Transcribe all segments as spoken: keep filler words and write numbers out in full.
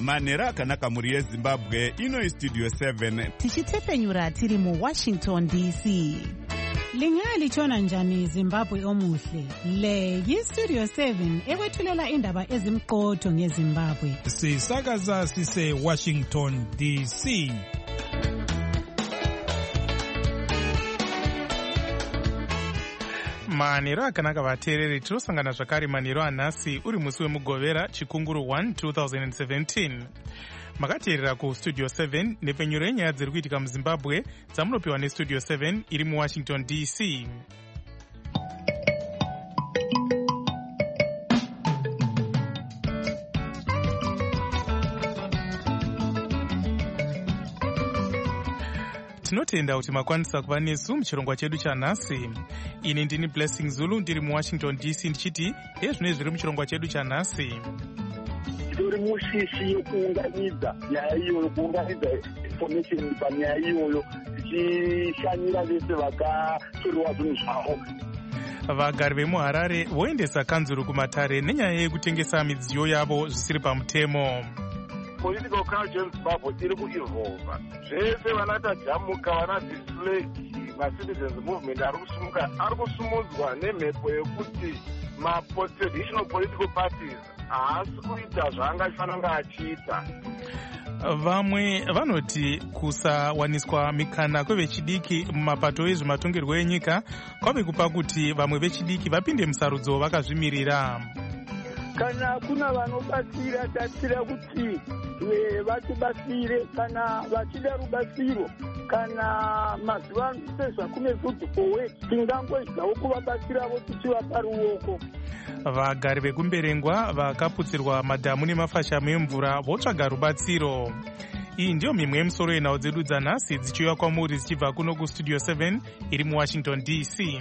manhero akanaka mhuri yezimbabwe. Ino Studio seven tichitefenyura tiri muWashington D C. Lingalitshona njani Zimbabwe omuhle? Le yiStudio seven ekwethulela indaba ezimqotho ngeZimbabwe. Sisakaza sise Washington D C. Manhero akanaka vateereri, tinosangana zvakare manhero anhasi uri musi wemugovera chikunguru one twenty seventeen. Makateerera kuStudio seven nepfenyuro yenyaya dziri kuitika muZimbabwe dzamunopiwa neStudio seven iri muWashington D C. Tinotenda kuti makwanisa kuva nesu muchirongwa chedu chanhasi. Ini ndini Blessing Zulu ndiri muWashington D C ndichiti ndezvino zviri muchirongwa chedu chanhasi. Tori mushishi yokuunganidza nyaya iyoyo, kuunganidza information panyaya iyoyo, tichishanyira vese vakatoriwa zvinhu zvavo. Vagari vemuHarare voendesa kanzuru kumatare nenyaya yekutengesa midziyo yavo zvisiri pamutemo. Political culture muZimbabwe iri kuevolva. Zvese vanata jamuka, vana display ma-citizens movement ari kusumuka, ari kusumudzwa nemhepo yekuti ma-traditional political parties haasi kuita zvaangafanira achiita. Vamwe vanoti kusawaniswa mikana kwevechidiki mumapato ezvematongerwo enyika kwave kupa kuti vamwe vechidiki vapinde musarudzo vakazvimirira. Kana kuna vanobatsira tatsira kuti vatibatsire, kana vachida rubatsiro, kana mazuva sezva kune food for work tingangoedzawo kuvabatsiravo tichivapa ruoko. Vagari vekumberengwa vakaputsirwa madhamu nemafashamu emvura votsvaga rubatsiro. Iyi ndiyo mimwe yemusoro yenhau dzedu dzanhasi dzichiuya kwamuri dzichibva kuno kuStudio seven iri muWashington D C.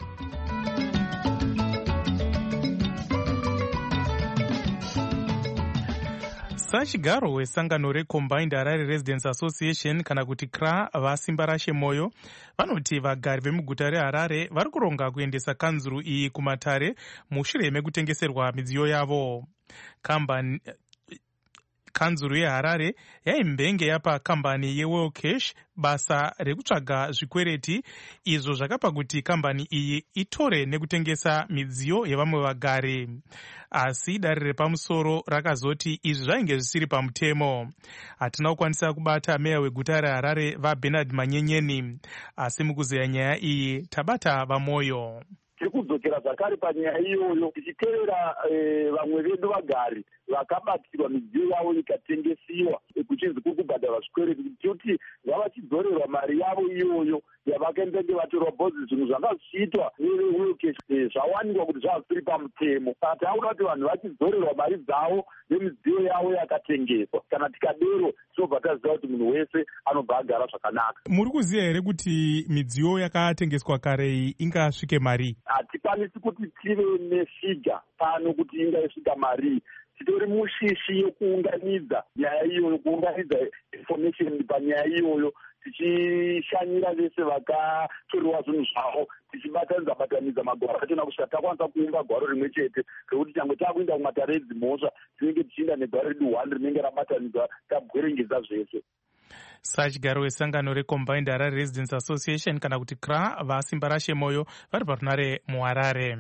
Sachigaro wesangano reCombined Harare Residents Association kana kuti C R A vasimba rashe moyo vanoti vagari vemuguta reHarare vari kuronga kuendesa kanzuru iyi kumatare mushure mekutengeserwa midziyo yavo. Kambani kanzuru yeHarare yaimbenge yapa kambani yeWorld Cash basa rekutsvaga zvikwereti izvo zvakapa kuti kambani iyi itore nekutengesa midziyo yevamwe vagari. Asi dare repamusoro rakazoti izvi zvainge zvisiri pamutemo. Hatina kukwanisa kubata meya weguta reHarare vaBernard Manyenyeni, asi mukuzeya nyaya iyi tabata vamoyo. Tiri kudzokera zvakare panyaya iyoyo tichiteerera vamwe vedu vagari vakabatsirwa midziyo yavo ikatengesiwa kuchinzi kukubhadharwa zvikwereti, kuti vavachidzorerwa mari yavo iyoyo yavakaendenge vatorwa bhozi. Zvinhu zvanga zvichiitwa neweWorld zvawanikwa kuti zvasiri pamutemo. Saka tauda kuti vanhu vachidzorerwa mari dzavo nemidziyo yavo yakatengeswa. Kana tikadero tinobva taziva kuti munhu wese anobva agara zvakanaka. Muri kuziva here kuti midziyo yakatengeswa kare iyi ingasvike mari? Hatikwanisi kuti tive nefiga pano kuti ingasvika mari. Titori mushishi yokuunganidza nyaya iyoyo, kuunganidza information panyaya iyoyo, tichishanyira vese vakatoriwa zvinhu zvavo, tichibatanidza batanidza magwaro achona kusvika takwanisa kuumba gwaro rimwe chete, rekuti changwe takuinda kumatare edzimhosva tinenge tichiinda negwaro redu one rinenge rabatanidzwa tabwerengedza zvese. Sachigaro wesangano reCombined Harare Residents Association kana kuti C R A vasimba rashe moyo vari parunare muHarare.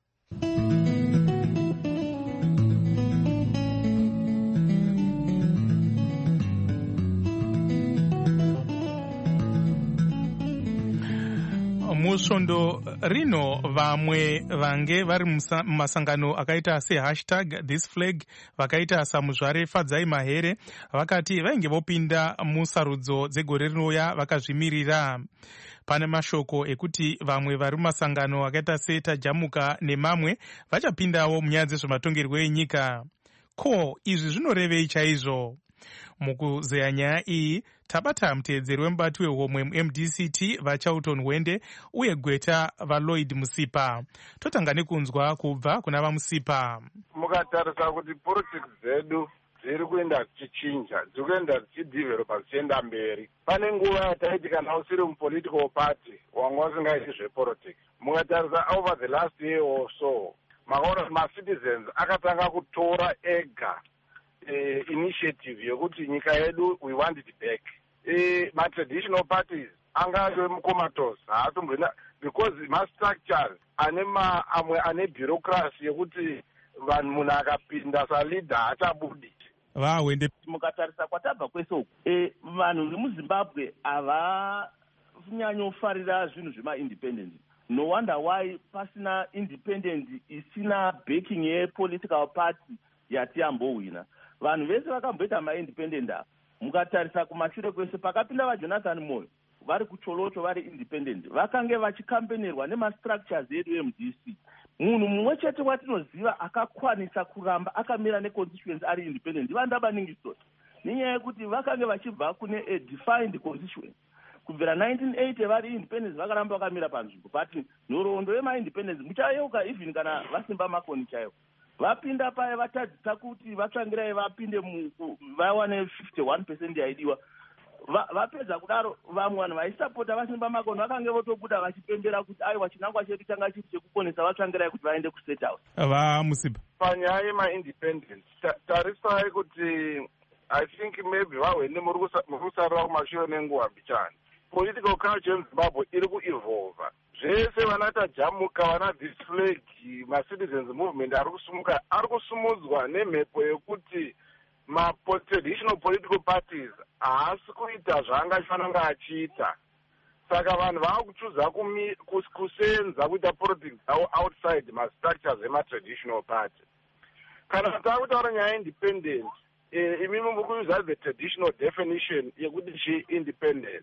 Musvondo rino vamwe vange vari mumasangano akaita sehashtag this flag vakaita samuzvare Fadzai Mahere vakati vainge vopinda musarudzo dzegore rinouya vakazvimirira. Pane mashoko ekuti vamwe vari mumasangano akaita seTajamuka nemamwe vachapindawo munyaya dzezvematongerwo enyika. Ko, izvi zvinorevei chaizvo? Mukuzeya nyaya iyi tabata muteedzeri wemubati wehomwe mu-M D C T vaCharlton Hwende uye gweta vaLloyd Musipa. Totanga nekunzwa kubva kuna vaMusipa. Mukatarisa kuti politics dzedu dziri kuenda dzichichinja, dziri kuenda dzichidevelopa dzichienda mberi. Pane nguva yataiti kana usiri mupolitical party wanga usingaiti zvepolitics. Mukatarisa over the last year or so, makaona kuti ma-citizens akatanga kutora ega uh, initiative yokuti nyika yedu we want it back. Uh, ma-traditional parties angave mukomatos haatombona because ma-structures ane ma amwe ane bureaucracy yekuti vanhu munhu akapinda saleader haachabudi. vahwende mukatarisa kwatabva kwese uku e, vanhu vemuzimbabwe havanyanyofarira zvinhu zvemaindependent. No wonder why pasina independent isina backing yepolitical party yatiyambohwina. Vanhu vese vakamboita maindependent apa mukatarisa kumashure kwese pakapinda vajonathan moyo vari kucholocho vari independent vakange vachikampenerwa nemastructures edu M D C. Munhu mumwe chete watinoziva akakwanisa kuramba akamira neconstituency ari independent vandaba ningisoti nenyaya yekuti vakange vachibva kune a defined constituency kubvira nineteen eighty vari independence vakaramba vakamira panzvimbo but nhoroondo yemaindependence muchayeuka even kana vasimba makoni chaivo vapinda paya vatadzisa kuti vatsvangirai vapinde vawane fifty-one percent yaidiwa vapedza kudaro vamwe vanhu vaisapota vasimba makoni vakange votobuda vachipembera kuti aiwa chinangwa chedu changa chiri chekukonesa vatsvangirai kuti vaende kustate house. vamusipa panyaya yemaindependence tarisai kuti I think maybe vahwende muri kusarira kumashure nenguva mbichani. Political culture muzimbabwe iri kuevolva zvese vanata jamuka vana this flag ma-citizens movement ari kusumuka ari kusumudzwa nemhepo yekuti ma-traditional political parties haasi kuita zvaangafanira achiita. Saka vanhu vava kuchuza kusenza kuita politics avo outside ma-structures ema-traditional party. Kana taakutaura nyaya independent imimi mukuuza the traditional definition yekuti chi-independence.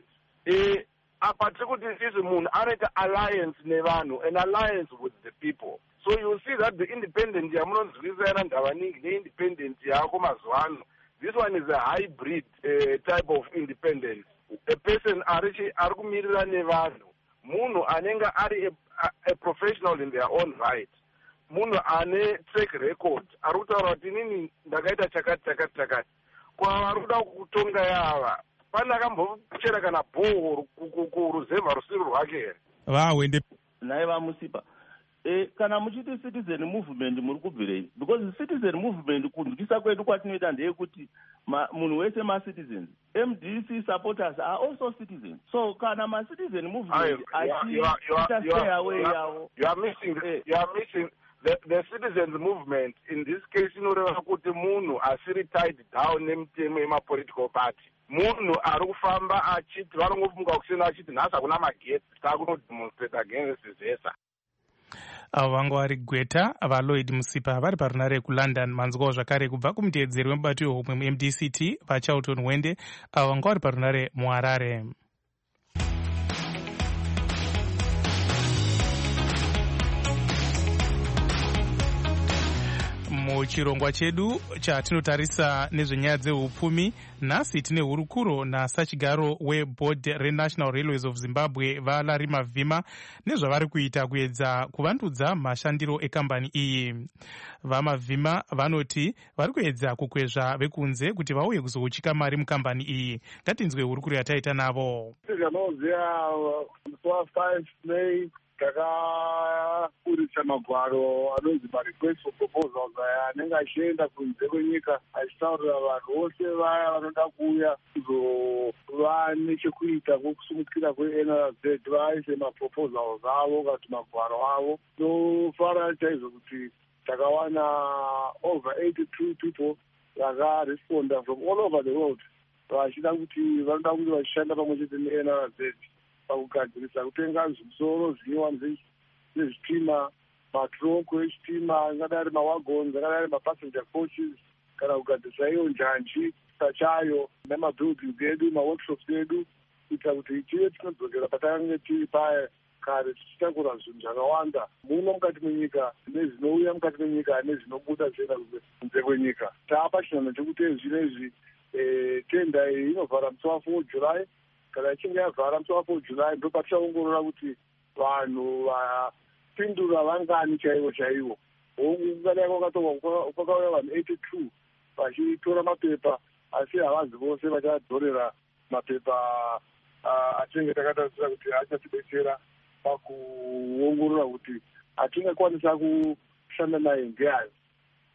Apa tiri kuti isi munhu anoita alliance nevanhu, an alliance with the people. So you see that the independent yamunonzwisa yana ndavaningi neindependent yako mazuva ano, this one is a hybrid uh, type of independence. A person ari ari kumirira nevanhu, munhu anenge ari a, a, a professional in their own right, munhu ane track record ari kutaura kuti inini ndakaita chakati chakati chakati. Kwa vari kuda kutonga yava pana akambochera kana bhohoro kuruzevha rusiri rwake here vahwende naye vamusipa e, kana muchiti citizen movement muri kubvirei because citizen movement kunzwisa kwedu kwatinoita ndeyekuti munhu wese ma-citizens M D C supporters are also citizens. So kana ma-citizen movement achiita stay away yavo you are missing the, you are missing the, the citizens movement in this case inoreva kuti munhu asiri tied down nemitemo yema-political party. Munhu ari kufamba achiti varongofunga kusena achiti nhasi hakuna mageti taakunodemonstrate against zesa. avo vanga vari gweta valoid musipa vari parunare kulondon manzwawo zvakare kubva kumuteedzeri wemubato wehomwe mu-M D C T vacharlton wende avo vanga vari parunare muharare. muchirongwa chedu chatinotarisa nezvenyaya dzeupfumi nhasi tine hurukuro nasachigaro weboard renational railways of zimbabwe valari mavhima nezvavari kuita kuedza kuvandudza mashandiro ekambani iyi. vamavhima vanoti vari kuedza kukwezva vekunze kuti vauye kuzouchika mari mukambani iyi. ngatinzwe hurukuro yataita navo. takakuritsa magwaro anonzi ma-request for proposals aya anenge achienda kunze kwenyika achitaurira vanhu vose vaya vanoda kuuya kuzova nechekuita kwokusumukira kwe-N R Z vaise maproposals avo kana kuti magwaro avo. Tofara chaizvo kuti takawana over eighty-two people vakaresponda from all over the world vachida kuti vanoda kuti vachishanda pamwe chete ne-N R Z pakugadzirisa kutenga zvisoro zvinyiwa nezvitima, matroko echitima angadai ari mawagons angadai ari mapassenger coaches kana kugadzirisa iyo njanji pachayo nemabuildings edu maworkshops edu kuita kuti tive tinodzokera patakange tiri paya kare tichitakura zvinhu zvakawanda muno mukati menyika nezvinouya mukati menyika nezvinobuda zvienda kunze kwenyika. Taapa chinhano chekuti zvinezvi tenda iyi inovhara musi wa four July. Kana ichinge yavhara musi wa four July ndo patichaongorora kuti vanhu vapindura vangani chaivo chaivo. Ungadai kwakatorwa kwakauya vanhu eighty-two vachitora mapepa asi havazi vose vachadzorera mapepa atinenge takatarisira kuti achatidetsera pakuongorora kuti atingakwanisa kushanda naye ngeayo.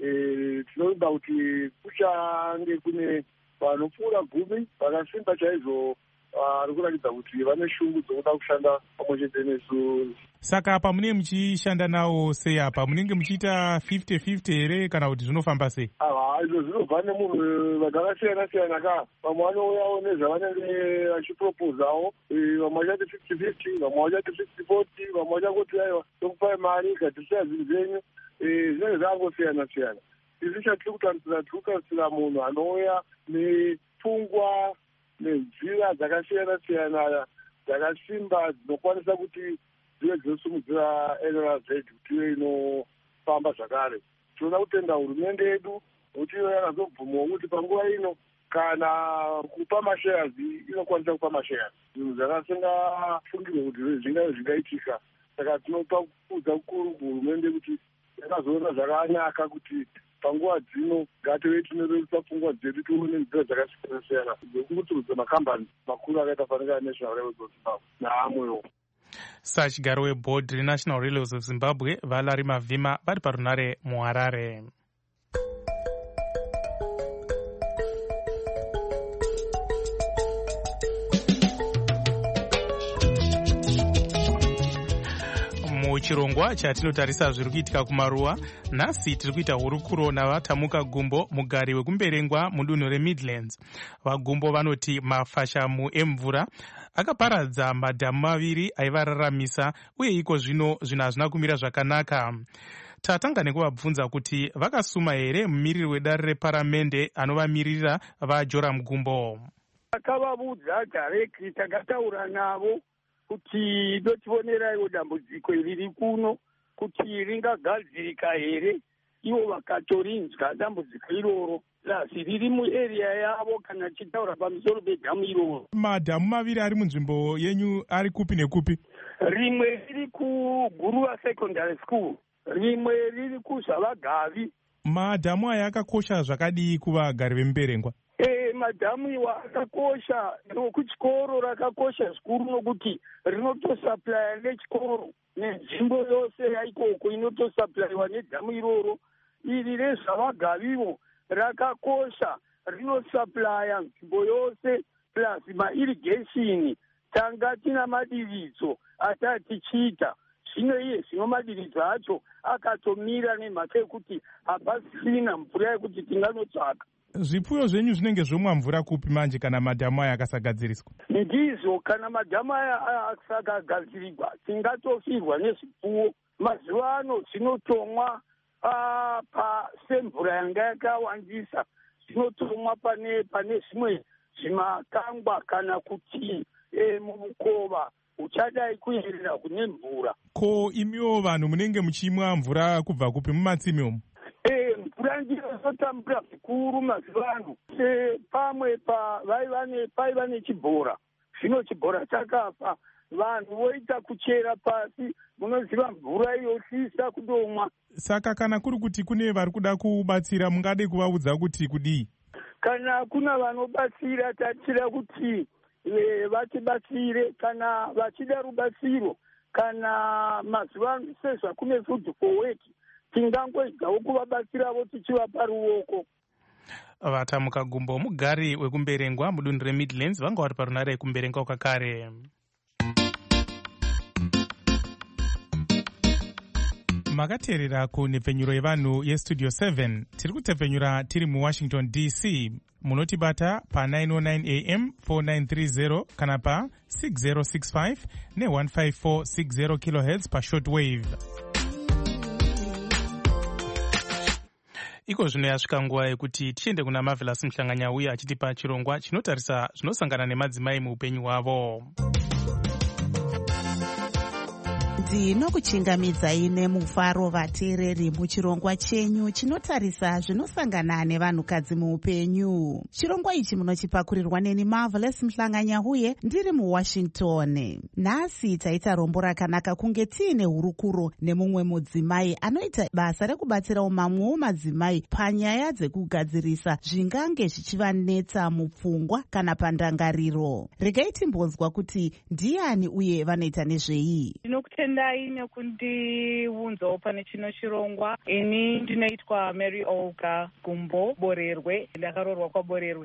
tinoda kuti kuchange kune vanopfuura gumi vakasimba chaizvo vari kuratidza kuti vane shungu dzokuda kushanda pamwe chete nesu. Saka apa munenge muchishanda nawo sei? Apa munenge muchiita fifty fifty here kana kuti zvinofamba sei? Ava izvo zvinobva nemunhu vakasiyana siyana ka. Vamwe vanouyawo nezvavanenge vachipropozawo, vamwe vachati fifty fifty, vamwe vachati sixty forty, vamwe vachangoti aiwa tokupai mari gatisira zvinhu zvenyu. Zvinenge zvangosiyana siyana. Isi chatiri kutarisira tiri kutarisira munhu anouya nepfungwa nenzira dzakasiyana siyana dzakasimba dzinokwanisa kuti dzive dzinosimudzira N R Z kuti ive inofamba zvakare. Tinoda kutenda hurumende yedu kuti iyo yakazobvumawo kuti panguva ino kana kupa mashares inokwanisa kupa mashares. Zvinhu zvakasingafungirwe kuti zvingave zvingaitika. Saka tinopa kudza kukuru kuhurumende kuti yakazoona zvakanaka kuti panguva dzino ngative tinorerutsa pfungwa dzedu tione nzira dzakasiyana siyana dzekukuturudza makambani makuru akaita fanira National Railways of Zimbabwe naamwewo. Sachigaro weboard reNational Railways of Zimbabwe Valerie Mavhima vari parunare muHarare. Muchirongwa chatinotarisa zviri kuitika kumaruwa, nhasi tiri kuita hurukuro navatamuka gumbo mugari wekumberengwa mudunhu reMidlands. Vagumbo vanoti mafashamu emvura akaparadza madhamu maviri aivararamisa uye iko zvino zvinhu hazvina kumira zvakanaka. Tatanga nekuvabvunza kuti vakasuma here mumiriri wedare reparamende anovamirira vaJoram Gumbo. Takavabudza directly, takataura navo kuti dotivoneraiwo dambudziko riri kuno kuti ringagadzirika here. Ivo vakatorinzwa dambudziko iroro plasi riri muarea yavo kana chitaura pamusoro pedhamu iroro. Madhamu maviri ari munzvimbo yenyu ari kupi nekupi? Rimwe riri kuGuruva Secondary School, rimwe riri kuZavagavi. Madhamu aya akakosha zvakadii kuvagari vemuberengwa? Eh, madhamu iwa akakosha, nokuchikoro rakakosha zvikuru nokuti rinotosaplaya nechikoro nenzvimbo yose yaikoko inotosaplayiwa nedhamu iroro. Iri reZavagavivo rakakosha, rinosaplaya nzvimbo yose plus mairrigation. Tanga tina madiridzo atatichiita zvino iye zvino madiridzo acho akatomira nemhaka yekuti hapasina mvura yekuti tinganotsvaka. Zvipfuyo zvenyu zvinenge zvomwa mvura kupi manje kana madhamu aya akasagadziriswa? Ndizvo, kana madhamu aya akasagadzirirwa tingatofirwa nezvipfuwo. Mazuva ano zvinotomwa pasemvura yanga yakawandisa, zvinotomwa pane pane zvimwe zvimakangwa kana kuti e, mumukova uchadai kuyerera kune mvura. Ko imiwo vanhu munenge muchimwa mvura kubva kupi mumatsime umu? Eh, mvura ndiyo zotambura zvikuru mazuva ano. Se pamwe pa vaivane paiva nechibhora, zvino chibhora chakafa, vanhu voita kuchera pasi, munoziva mvura yosisa kudomwa. Saka kana kuri kuti kune vari kuda kubatsira, mungade kuvaudza kuti kudii? Kana kuna vanobatsira tatira kuti e, vatibatsire, kana vachida rubatsiro, kana mazuva ano sezvakune food for work, tingangoedzawo kuvabatsiravo tichivapa ruoko. Vatamuka Gumbo mugari wekumberengwa mudunhu reMidlands vanga vari parunare yekumberengwa kwakare. Makateerera kunhepfenyuro yevanhu yestudio seven. Tiri kutepfenyura tiri muWashington D C. Munotibata pa nine oh nine A M four nine three zero kana pa six zero six five ne one five four six zero kilohertz pa shortwave. Iko zvino yasvika nguva yekuti tiende kuna Marvelous Muhlanganya uye achitipa chirongwa chinotarisa zvinosangana nemadzimai muupenyu hwavo. Ndinokuchingamidzai nemufaro vateereri muchirongwa chenyu chinotarisa zvinosangana nevanhukadzi muupenyu. Chirongwa ichi munochipakurirwa neni Marvelous Muhlanganya uye ndiri muWashington. Nhasi taita rombo rakanaka kunge tiine hurukuro nemumwe mudzimai anoita basa rekubatsirawo mamwewo madzimai panyaya dzekugadzirisa zvingange zvichivanetsa mupfungwa kana pandangariro. Regai timbonzwa kuti ndiani uye vanoita nezvei. ndinokutendai nekundiunzawo pane chino chirongwa. Ini ndinoitwa Mary Olga Gumbo Borerwe, ndakaroorwa kwaBorerwe.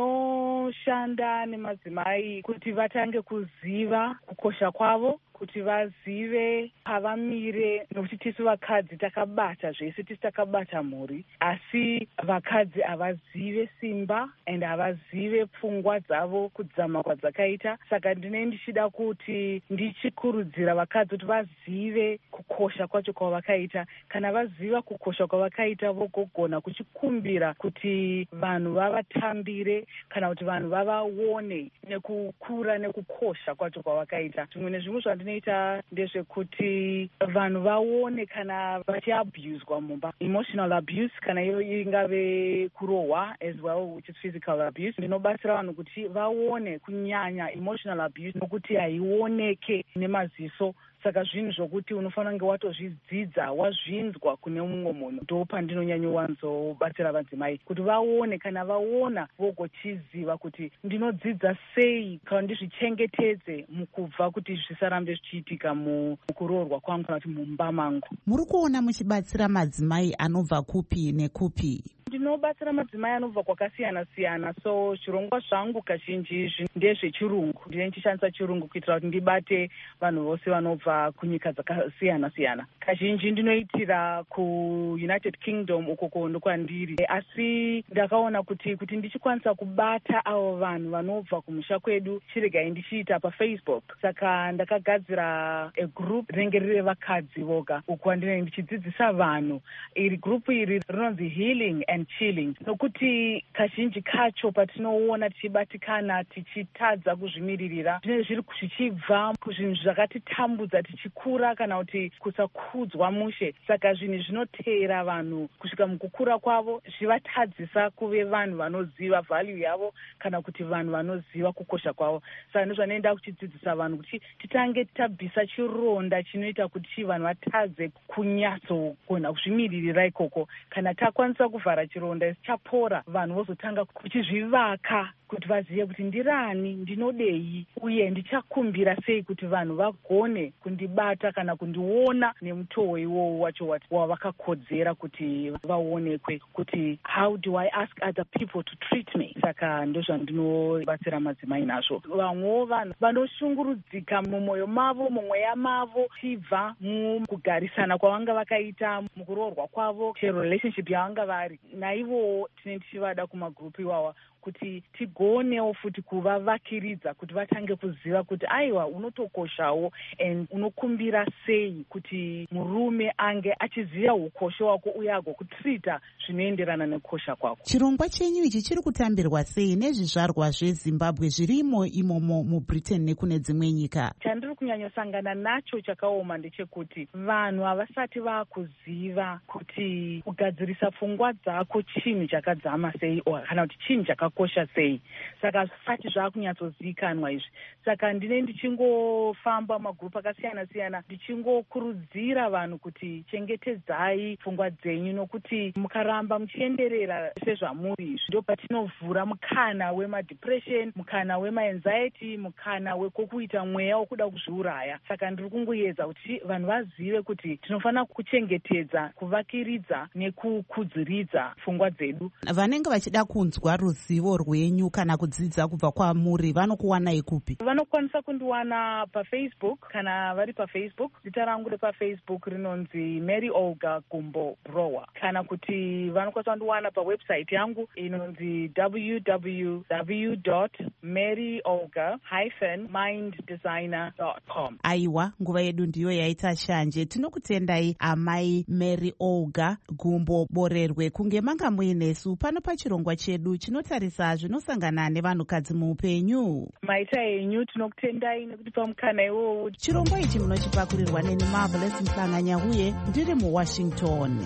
Ndinoshanda nemadzimai kuti vatange kuziva kukosha kwavo, kuti vazive pavamire, nokuti tisu vakadzi takabata zvese, tisu takabata mhuri, asi vakadzi havazive simba and havazive pfungwa dzavo kudzama kwadzakaita. Saka ndine ndichida kuti ndichikurudzira vakadzi kuti vazive kukosha kwacho kwavakaita. Kana vaziva kukosha kwavakaita, vogogona kuchikumbira kuti vanhu vavatambire kana kuti vanhu vavaone nekukura nekukosha kwacho kwavakaita. Zvimwe nezvimwe zvandinoita ndezvekuti vanhu vaone kana vachiabuswa mumba, emotional abuse, kana iyo ingave kurohwa as well which is physical abuse. Ndinobatsira vanhu kuti vaone kunyanya emotional abuse nokuti haioneke nemaziso. Saka zvinhu zvokuti unofanira kunge watozvidzidza, wazvinzwa kune mumwe munhu. Ndo pandinonyanyowanzobatsira vadzimai kuti vaone, kana vaona vogochiziva kuti ndinodzidza sei kana ndizvichengetedze mukubva kuti zvisarambe zvichiitika mukuroorwa kwangu kana kuti mumba mangu. Muri kuona muchibatsira madzimai anobva kupi nekupi? Ndinobatsira madzimai anobva kwakasiyana siyana, so zvirongwa zvangu kazhinji ndezvechirungu. Ndine ndichishandisa chirungu kuitira kuti ndibate vanhu vose vanobva kunyika dzakasiyana siyana. Kazhinji ndinoitira kuUnited Kingdom uko ndokwandiri, asi ndakaona kuti kuti ndichikwanisa kubata avo vanhu vanobva kumusha kwedu chiregai ndichiita paFacebook. Saka ndakagadzira a group rinenge riri vakadzi voga, uko ndinenge ndichidzidzisa vanhu. Iri group iri rinonzi Healing and Chilling, nokuti kazhinji kacho patinoona tichibatikana tichitadza kuzvimiririra zvinenge zviri zvichibva kuzvinhu zvakatitambudza tichikura kana kuti kusakudzwa mushe. Saka zvinhu zvinoteera vanhu kusvika mukukura kwavo zvivatadzisa kuve vanhu vanoziva value yavo kana kuti vanhu vanoziva kukosha kwavo. Saka ndozvanoenda kuchidzidzisa vanhu kuti titange tabvisa chironda chinoita kuti vanhu vatadze kunyatsogona kuzvimiririra ikoko. Kana takwanisa kuvhara chironda chapora, vanhu vozotanga kuchizvivaka kuti vazive kuti ndirani, ndinodei, uye ndichakumbira sei kuti vanhu vagone kundibata kana kundiona nemutoo iwowo wacho wavakakodzera kuti vaonekwe, kuti how do I ask other people to treat me. Saka ndozvandinobatsira madzimai nazvo. Vamwewo vanhu vanoshungurudzika mumwoyo mavo, mumweya mavo, chibva mukugarisana kwavanga vakaita, mukuroorwa kwavo, relationship yavanga vari, naivowo tine tichivada kumagrupu iwawa kuti tigonewo futi kuvavakiridza kuti vatange kuziva kuti aiwa unotokoshawo and unokumbira sei kuti murume ange achiziva ukosha wako uye agokutrita zvinoenderana nekukosha kwako. Chirongwa chenyu ichi chiri kutambirwa sei nezvizvarwa zveZimbabwe zvirimo imomo muBritain nekune dzimwe nyika? Chandiri kunyanyosangana nacho chakaoma ndechekuti vanhu havasati vakuziva kuti kugadzirisa pfungwa dzako chinhu chakadzama sei kana kuti chinhu chakakosha sei. Saka hazvisati zvakunyatsozivikanwa izvi. Saka ndine ndichingofamba magrupu akasiyana siyana ndichingokurudzira vanhu kuti chengetedzai pfungwa dzenyu, nokuti mukaramba muchienderera sezvamuri izvi ndo patinovhura mukana wemadepression, mukana wemaanxiety, mukana wekokuita mweya wokuda kuzviuraya. Saka ndiri kungoedza kuti vanhu vazive kuti tinofanira kuchengetedza, kuvakiridza nekukudziridza pfungwa dzedu. Vanenge vachida kunzwa ruzivo rwenyu kana kudzidza kubva kwamuri vanokuwanai kupi? Vanokwanisa kundiwana paFacebook. Kana vari paFacebook, zita rangu repaFacebook rinonzi Mary Olga Gumbo Brower. Kana kuti vanokwanisa kundiwana pawebsite yangu inonzi w w w dot mary olga dash mind designer dot com. Aiwa, nguva yedu ndiyo yaita shanje. Tinokutendai amai Mary Olga Gumbo Borerwe kunge manga muinesu pano pachirongwa chedu chinotarisa zvinosangana nevanhukadzi muupenyu. Maita enyu tinokutendai nekuti pamukana iwowo. Chirongwa ichi munochipakurirwa neni Marvelous Mhlanganyahuye ndiri muWashington.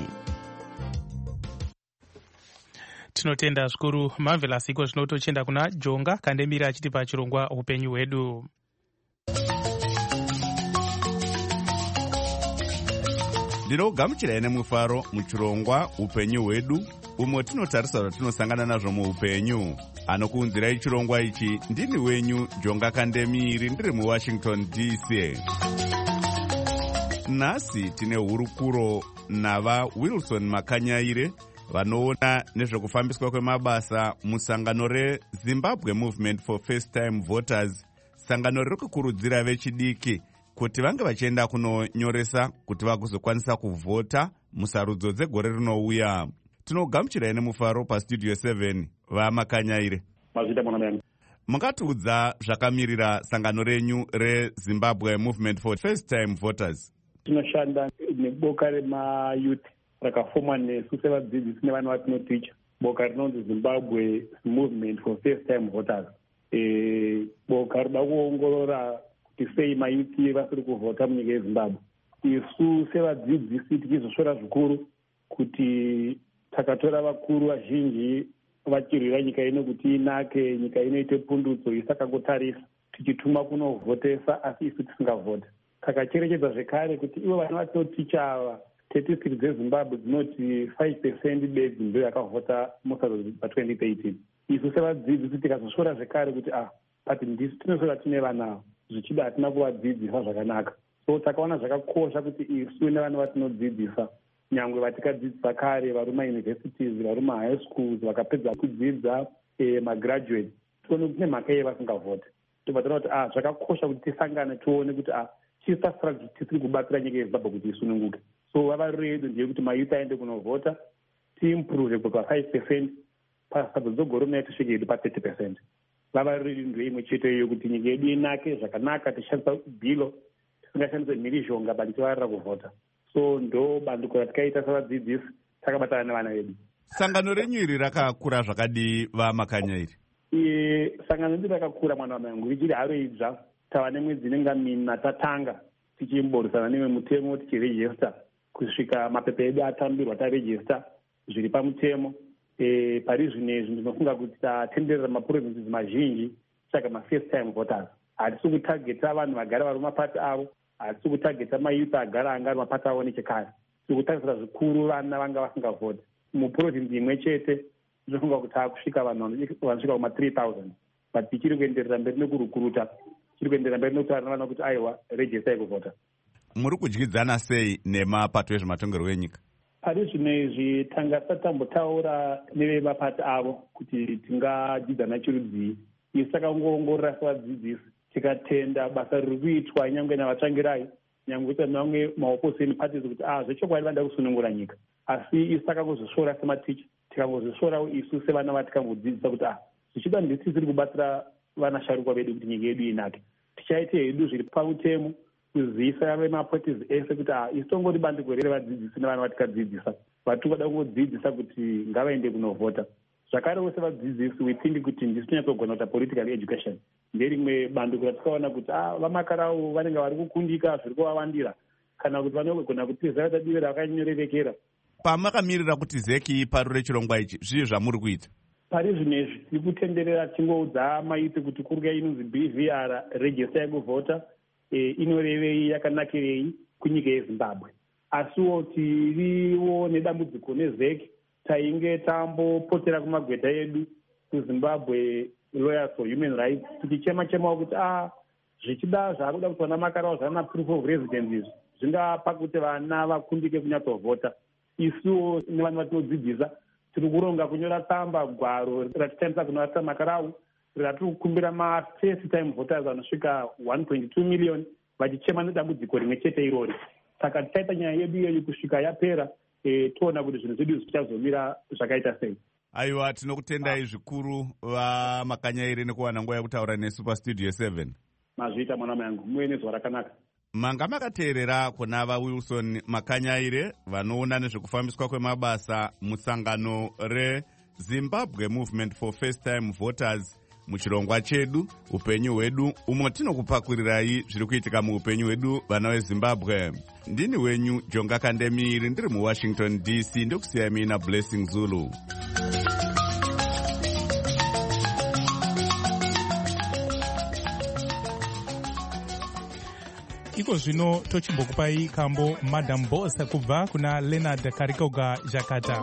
Tinotenda zvikuru Marvelous. Iko zvinotochenda kuna Jonga Kandemira achiti pachirongwa upenyu hwedu. Ndinogamuchirai nemufaro muchirongwa upenyu hwedu, umwe tinotarisa zvatinosangana nazvo muupenyu. Anokuunzirai chirongwa ichi ndini wenyu Jonga Kandemiri ndiri muWashington D C. nhasi tine hurukuro nava Wilson Makanyaire vanoona nezvekufambiswa kwemabasa musangano reZimbabwe Movement for First Time Voters, sangano riri kukurudzira vechidiki kuti vange vachienda kunonyoresa kuti vagozokwanisa kuvhota musarudzo dzegore rinouya. Tinogamuchirai nemufaro pastudio seven vaMakanyaire. Mazvita mwana wangu. Mungatiudza zvakamirira sangano renyu reZimbabwe Movement for First Time Voters? Tinoshanda neboka remayouth rakafomwa nesu sevadzidzisi nevana vatinoticha. Boka rinonzi Zimbabwe Movement for First Time Voters. E, boka rida kuongorora kuti sei mayuthi vasiri kuvhota munyika yeZimbabwe. Isu sevadzidzisi tichizosvora zvikuru kuti takatora vakuru vazhinji vachirwira nyika ino kuti inake, nyika inoite pundutso isakangotarisa, tichituma kunovhotesa asi isu tisingavhota. Takacherechedza zvekare kuti ivo vana vatinoticha ava statistics dzeZimbabwe dzinoti five percent bedzi ndo yakavhota musarudzo patwenty thirteen. Isu sevadzidzisi tikazosvora zvekare kuti ah but ndisu tinosvora tine vana zvichida hatina kuvadzidzisa zvakanaka. So takaona zvakakosha kuti isu nevana vatinodzidzisa nyangwe vatikadzidzisa kare vari mauniversities, vari mahigh schools, vakapedza kudzidza eh, magraduate, tione kuti nemhaka iye vasingavhoti. Tobva kuti ah zvakakosha kuti tisangane tione kuti ah chisa strategy tisiri kubatsira nyika yeZimbabwe kuti isununguke. So vava redo ndiye kuti mayuth aende kunovhota, tiimprove kubva five percent pasadzo dzogoro naye tisvike hedu pa-thirty percent. Vava redo ndiyo imwe chete iyo kuti nyika yedu inake zvakanaka, tishandisa bhilo, tisingashandise mhirizhonga bani tivarira kuvhota. So ndo bandiko ratikaita savadzidzisi takabatana nevana vedu. Sangano renyu iri rakakura zvakadii vaMakanyaire? E, sangano redu rakakura mwana wamangu, richiri haro idzva. Tava nemwedzi inenge mina tatanga tichimborisana nemwe mutemo tichirejista kusvika mapepa edu atambirwa tarejista zviri pamutemo. E, pari zvinezvi ndinofunga kuti tatenderera maprovinces mazhinji saka ma-first time voters. Hatisi kutageta vanhu vagara vari mumapati avo, hatisi kutageta mayuth agara anga ari mapati avo nechekare. Tiri kutarisira zvikuru vana vanga vasingavhoti. Muprovinsi imwe chete ndinofunga kuti takusvika vanhu vanosvika kuma three thousand, but tichiri kuenderera mberi nekurukuruta, tiri kuenderera mberi nekutaura navana kuti aiwa registai kuvhota. Muri kudyidzana sei nemapato ezvematongerwo enyika? Pari zvino izvi tanga tatambotaura nevemapati avo kuti tingadyidzana chirudzii. Isu takangoongorora sevadzidzisi tikatenda basa riri kuitwa nyangwe navatsvangirai, nyangwe kuita namwe maopposition parties kuti ah zvechokwadi vanoda kusunungura nyika. Asi isu takangozvisvora sematicha, tikangozvisvorawo isu sevana vatikambodzidzisa kuti ah zvichida ndisi tiri kubatsira vanasharukwa vedu kuti nyika yedu inake. Tichaite hedu zviri pamutemo kuzivisa vemaparties ese kuti ah isu tongori bandiko revadzidzisi nevana vatikadzidzisa, vatikuda kungodzidzisa kuti ngavaende kunovhota. Zvakarewo sevadzidzisi we think kuti ndisi tinyatsogona kuita political education. Nderimwe bandiko ratikaona kuti ah vamakarawo vanenge vari kukundika zviri kuvawandira, kana kuti vanogona kutizira tadivi rakanyorerekera. Pamakamirira kuti zeki paro rechirongwa ichi zvii zvamuri kuita? Pari zvinezvi tiri kutenderera tingoudza mayuth kuti kurya inonzi B V R register yekuvhota e, inorevei, yakanakirei kunyika yeZimbabwe. Asiwo tiriwo nedambudziko nezeki, tainge tambopotera kumagweta edu kuZimbabwe Lawyers for Human Rights tichichema-chemawo kuti ah zvichida zvaakuda kuti vana makarawo zvana proof of residence izvi zvingapa kuti vana vakundike kunyatsovhota. Isuwo nevana vatinodzidzisa tiri kuronga kunyora tsamba gwaro ratitambisa kunovata makarawu ratiri kukumbira ma-first time voters vanosvika one point two million vachichema nedambudziko rimwe chete irori. Saka tichaita nyaya yedu iyoyi kusvika yapera e, toona kuti zvinhu zvedu zvichazomira zvakaita sei. Aiwa, tinokutendai zvikuru vaMakanyaire nekuwana nguva yekutaura nesu pastudio seven. Mazvita mwana mangu, muve nezuva rakanaka. Manga makateerera kuna vaWilson Makanyaire vanoona nezvekufambiswa kwemabasa musangano reZimbabwe Movement for First Time Voters muchirongwa chedu upenyu hwedu, umwe tinokupakurirai zviri kuitika muupenyu hwedu vana veZimbabwe. Ndini wenyu Jonga Kandemiri, ndiri muWashington D C, ndokusiyai mina Blessing Zulu. Iko zvino tochimbokupai kambo Madam Boss kubva kuna Leonard Karikoga Jakarta.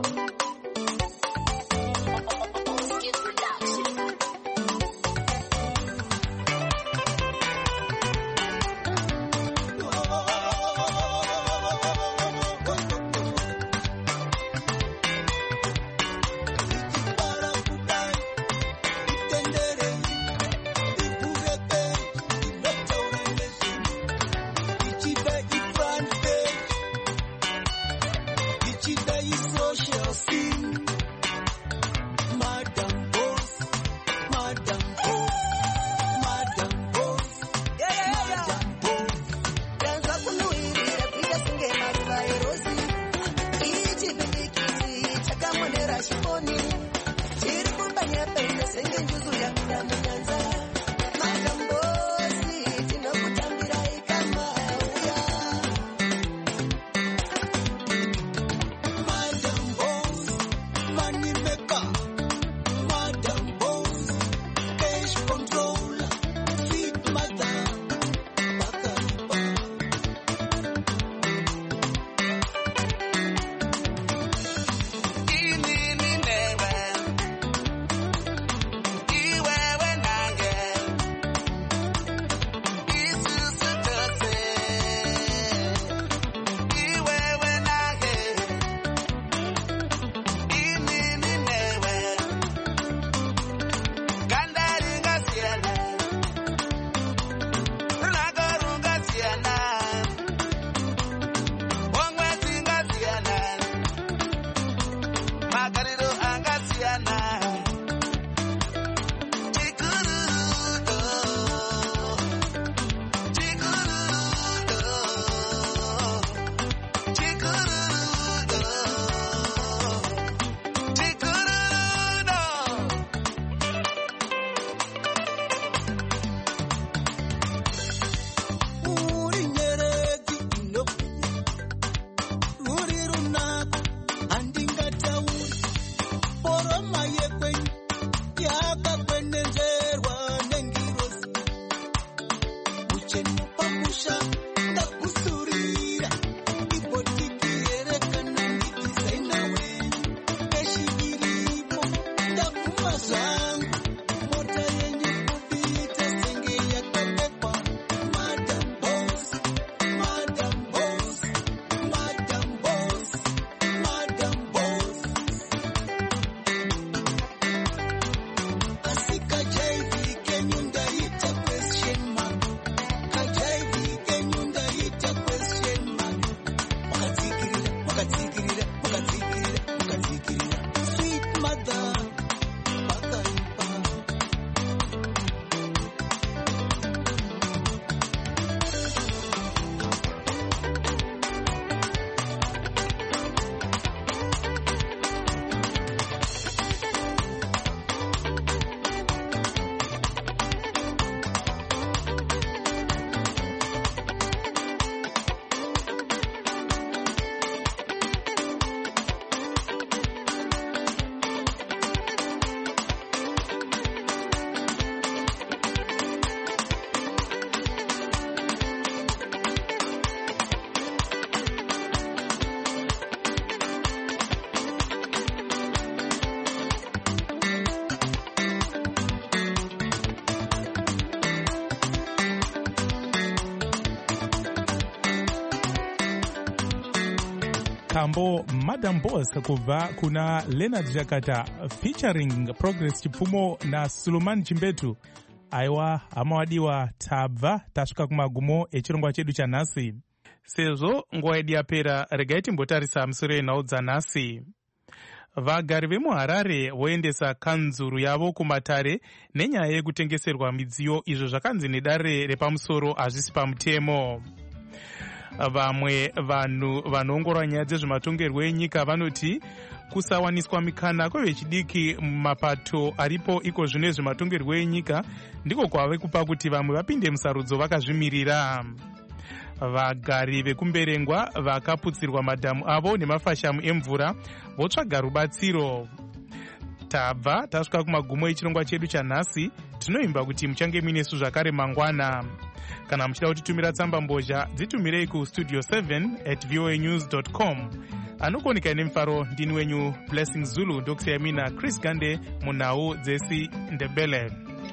Kambo Madam Boss kubva kuna Leonard Jakata featuring Progress Chipfumo na Suleiman Chimbetu. Aiwa hamawadiwa tabva tasvika kumagumo echirongwa chedu chanhasi. Sezvo nguva yedu yapera, regai timbotarisa musoro enhau dzanhasi. Vagari vemuHarare voendesa kanzuru yavo kumatare nenyaya yekutengeserwa midziyo, izvo zvakanzi nedare repamusoro hazvisi pamutemo. Vamwe vanhu vanoongorora nyaya dzezvematongerwo enyika vanoti kusawaniswa mikana kwevechidiki mumapato aripo iko zvino ezvematongerwo enyika ndiko kwave kupa kuti vamwe vapinde musarudzo vakazvimirira. Vagari vekumberengwa vakaputsirwa madhamu avo nemafashamu emvura votsvaga rubatsiro. Tabva tasvika kumagumo echirongwa chedu chanhasi. Tinoimba kuti muchange muinesu zvakare mangwana. Kana muchida kutitumira tsamba mbozha dzitumirei ku studio seven at voa news dot com. Anokoneka nemufaro ndini wenyu Blessing Zulu, ndokusiyamina Chris Gande munhau dzesi Ndebele.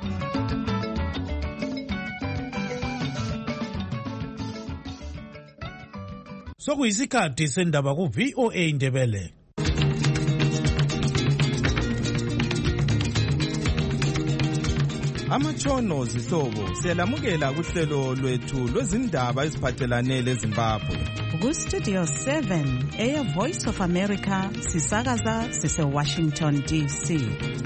Sokuyisikhathi sendaba ku V O A Ndebele. Amatshono zihlobo siyalamukela kuhlelo lwethu lwezindaba eziphathelane leZimbabwe. Ku Studio seven eya Voice of America sisakaza sise Washington D C.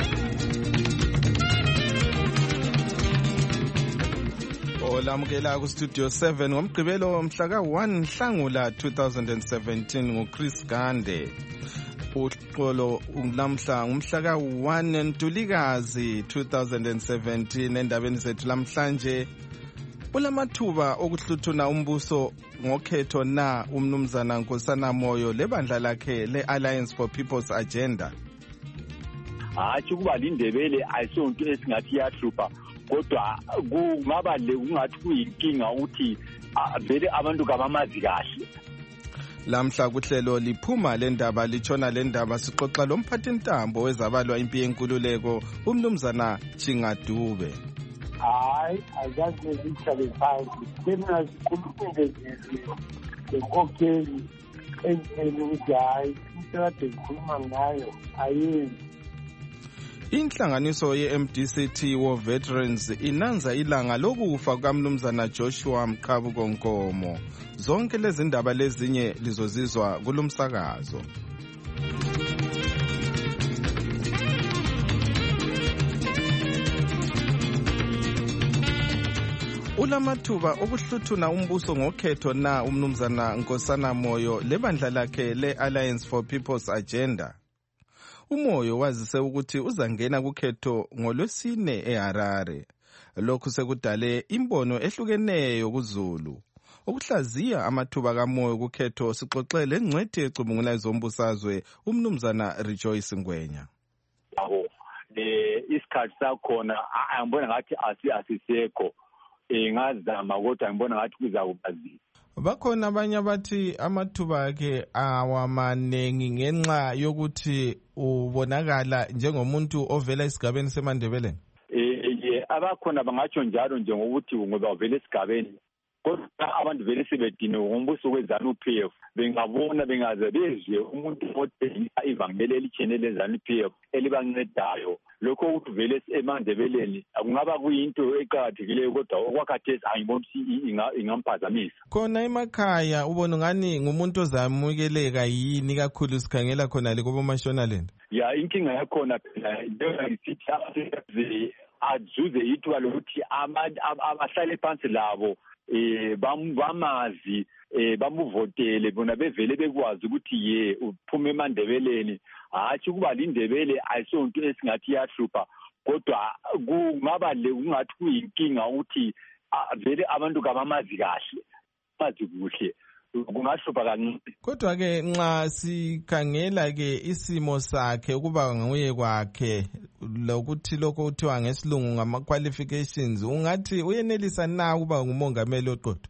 Olamukela ku Studio seven ngomgqibelo mhla ka one Nhlangula two thousand seventeen nguChris Gande. Uxolo namhla ngumhla ka one Ntulikazi two thousand seventeen. Endabeni zethu lamhlanje ulamathuba okuhluthuna umbuso ngokhetho na umnumzana Nkosana Moyo lebandla lakhe le-Alliance for People's Agenda. Hathi kuba lindebele ayisonto esingathi yahlupha, kodwa kungaba le ungathi kuyinkinga ukuthi vele abantu kabamazi kahle. Lamhla kuhlelo liphuma lendaba litshona lendaba sixoxa lomphathi ntambo wezabalwa impi yenkululeko umnumzana Chingadube. Hayi azazi zihlale phansi mina zikhulumile lenkokheli endleni ukuthi hayi into ekhuluma ngayo ayenzi. Inhlanganiso ye-M D C T War Veterans inanza ilanga lokufa kukamnumzana Joshua Mqhabuko Nkomo. Zonke lezi ndaba lezinye lizozizwa kulomsakazo. Ulamathuba okuhluthuna umbuso ngokhetho na umnumzana Nkosana Moyo lebandla lakhe le-Alliance for People's Agenda. Umoyo wazise ukuthi uzangena kukhetho ngolwesine eHarare. Lokhu sekudale imbono ehlukeneyo kuZulu. Ukuhlaziya amathuba kaMoyo kukhetho sixoxele engcwethi ecubungula izombusazwe umnumzana Rejoice Ngwenya. Yabo eh isikhathi sakhona angibona ngathi asi asisekho. Eh ngazama kodwa ngibona ngathi kuzakubazi. Bakhona abanye abathi amathuba akhe awamanengi ngenxa yokuthi ubonakala njengomuntu ovela esigabeni seMandebeleni. Eh abakhona bangatsho njalo nje ngokuthi ngoba uvela esigabeni, kodwa abantu vele sebedine ngombuso wezanu P F bengabona bengaze bezwe umuntu othengisa ivangeli elitshene lezanu P F elibancedayo. Lokho ukuthi vele eMandebeleni akungaba kuyinto eqhakathekileyo, kodwa okwakhathesi angiboni ingamphazamisa. Khona emakhaya ubona ngani ngumuntu ozamukeleka yini kakhulu sikhangela khona le kubo Mashonaland? Ya inkinga yakhona phela njengoba ngisithi azuze ithuba lokuthi abahlale phansi labo eh bamazi eh bamuvotele bona bevele bekwazi ukuthi ye uphume eMandebeleni. Hathi kuba lindebele ayisonto esingathi yahlupha, kodwa kungaba le ungathi kuyinkinga ukuthi vele abantu kabamazi kahle bazi kuhle kungahlupha kancane. Kodwa ke nxa sikhangela ke isimo sakhe ukuba nguye kwakhe lokuthi lokho kuthiwa ngesilungu ngama qualifications, ungathi uyenelisa na ukuba ngumongameli oqotho?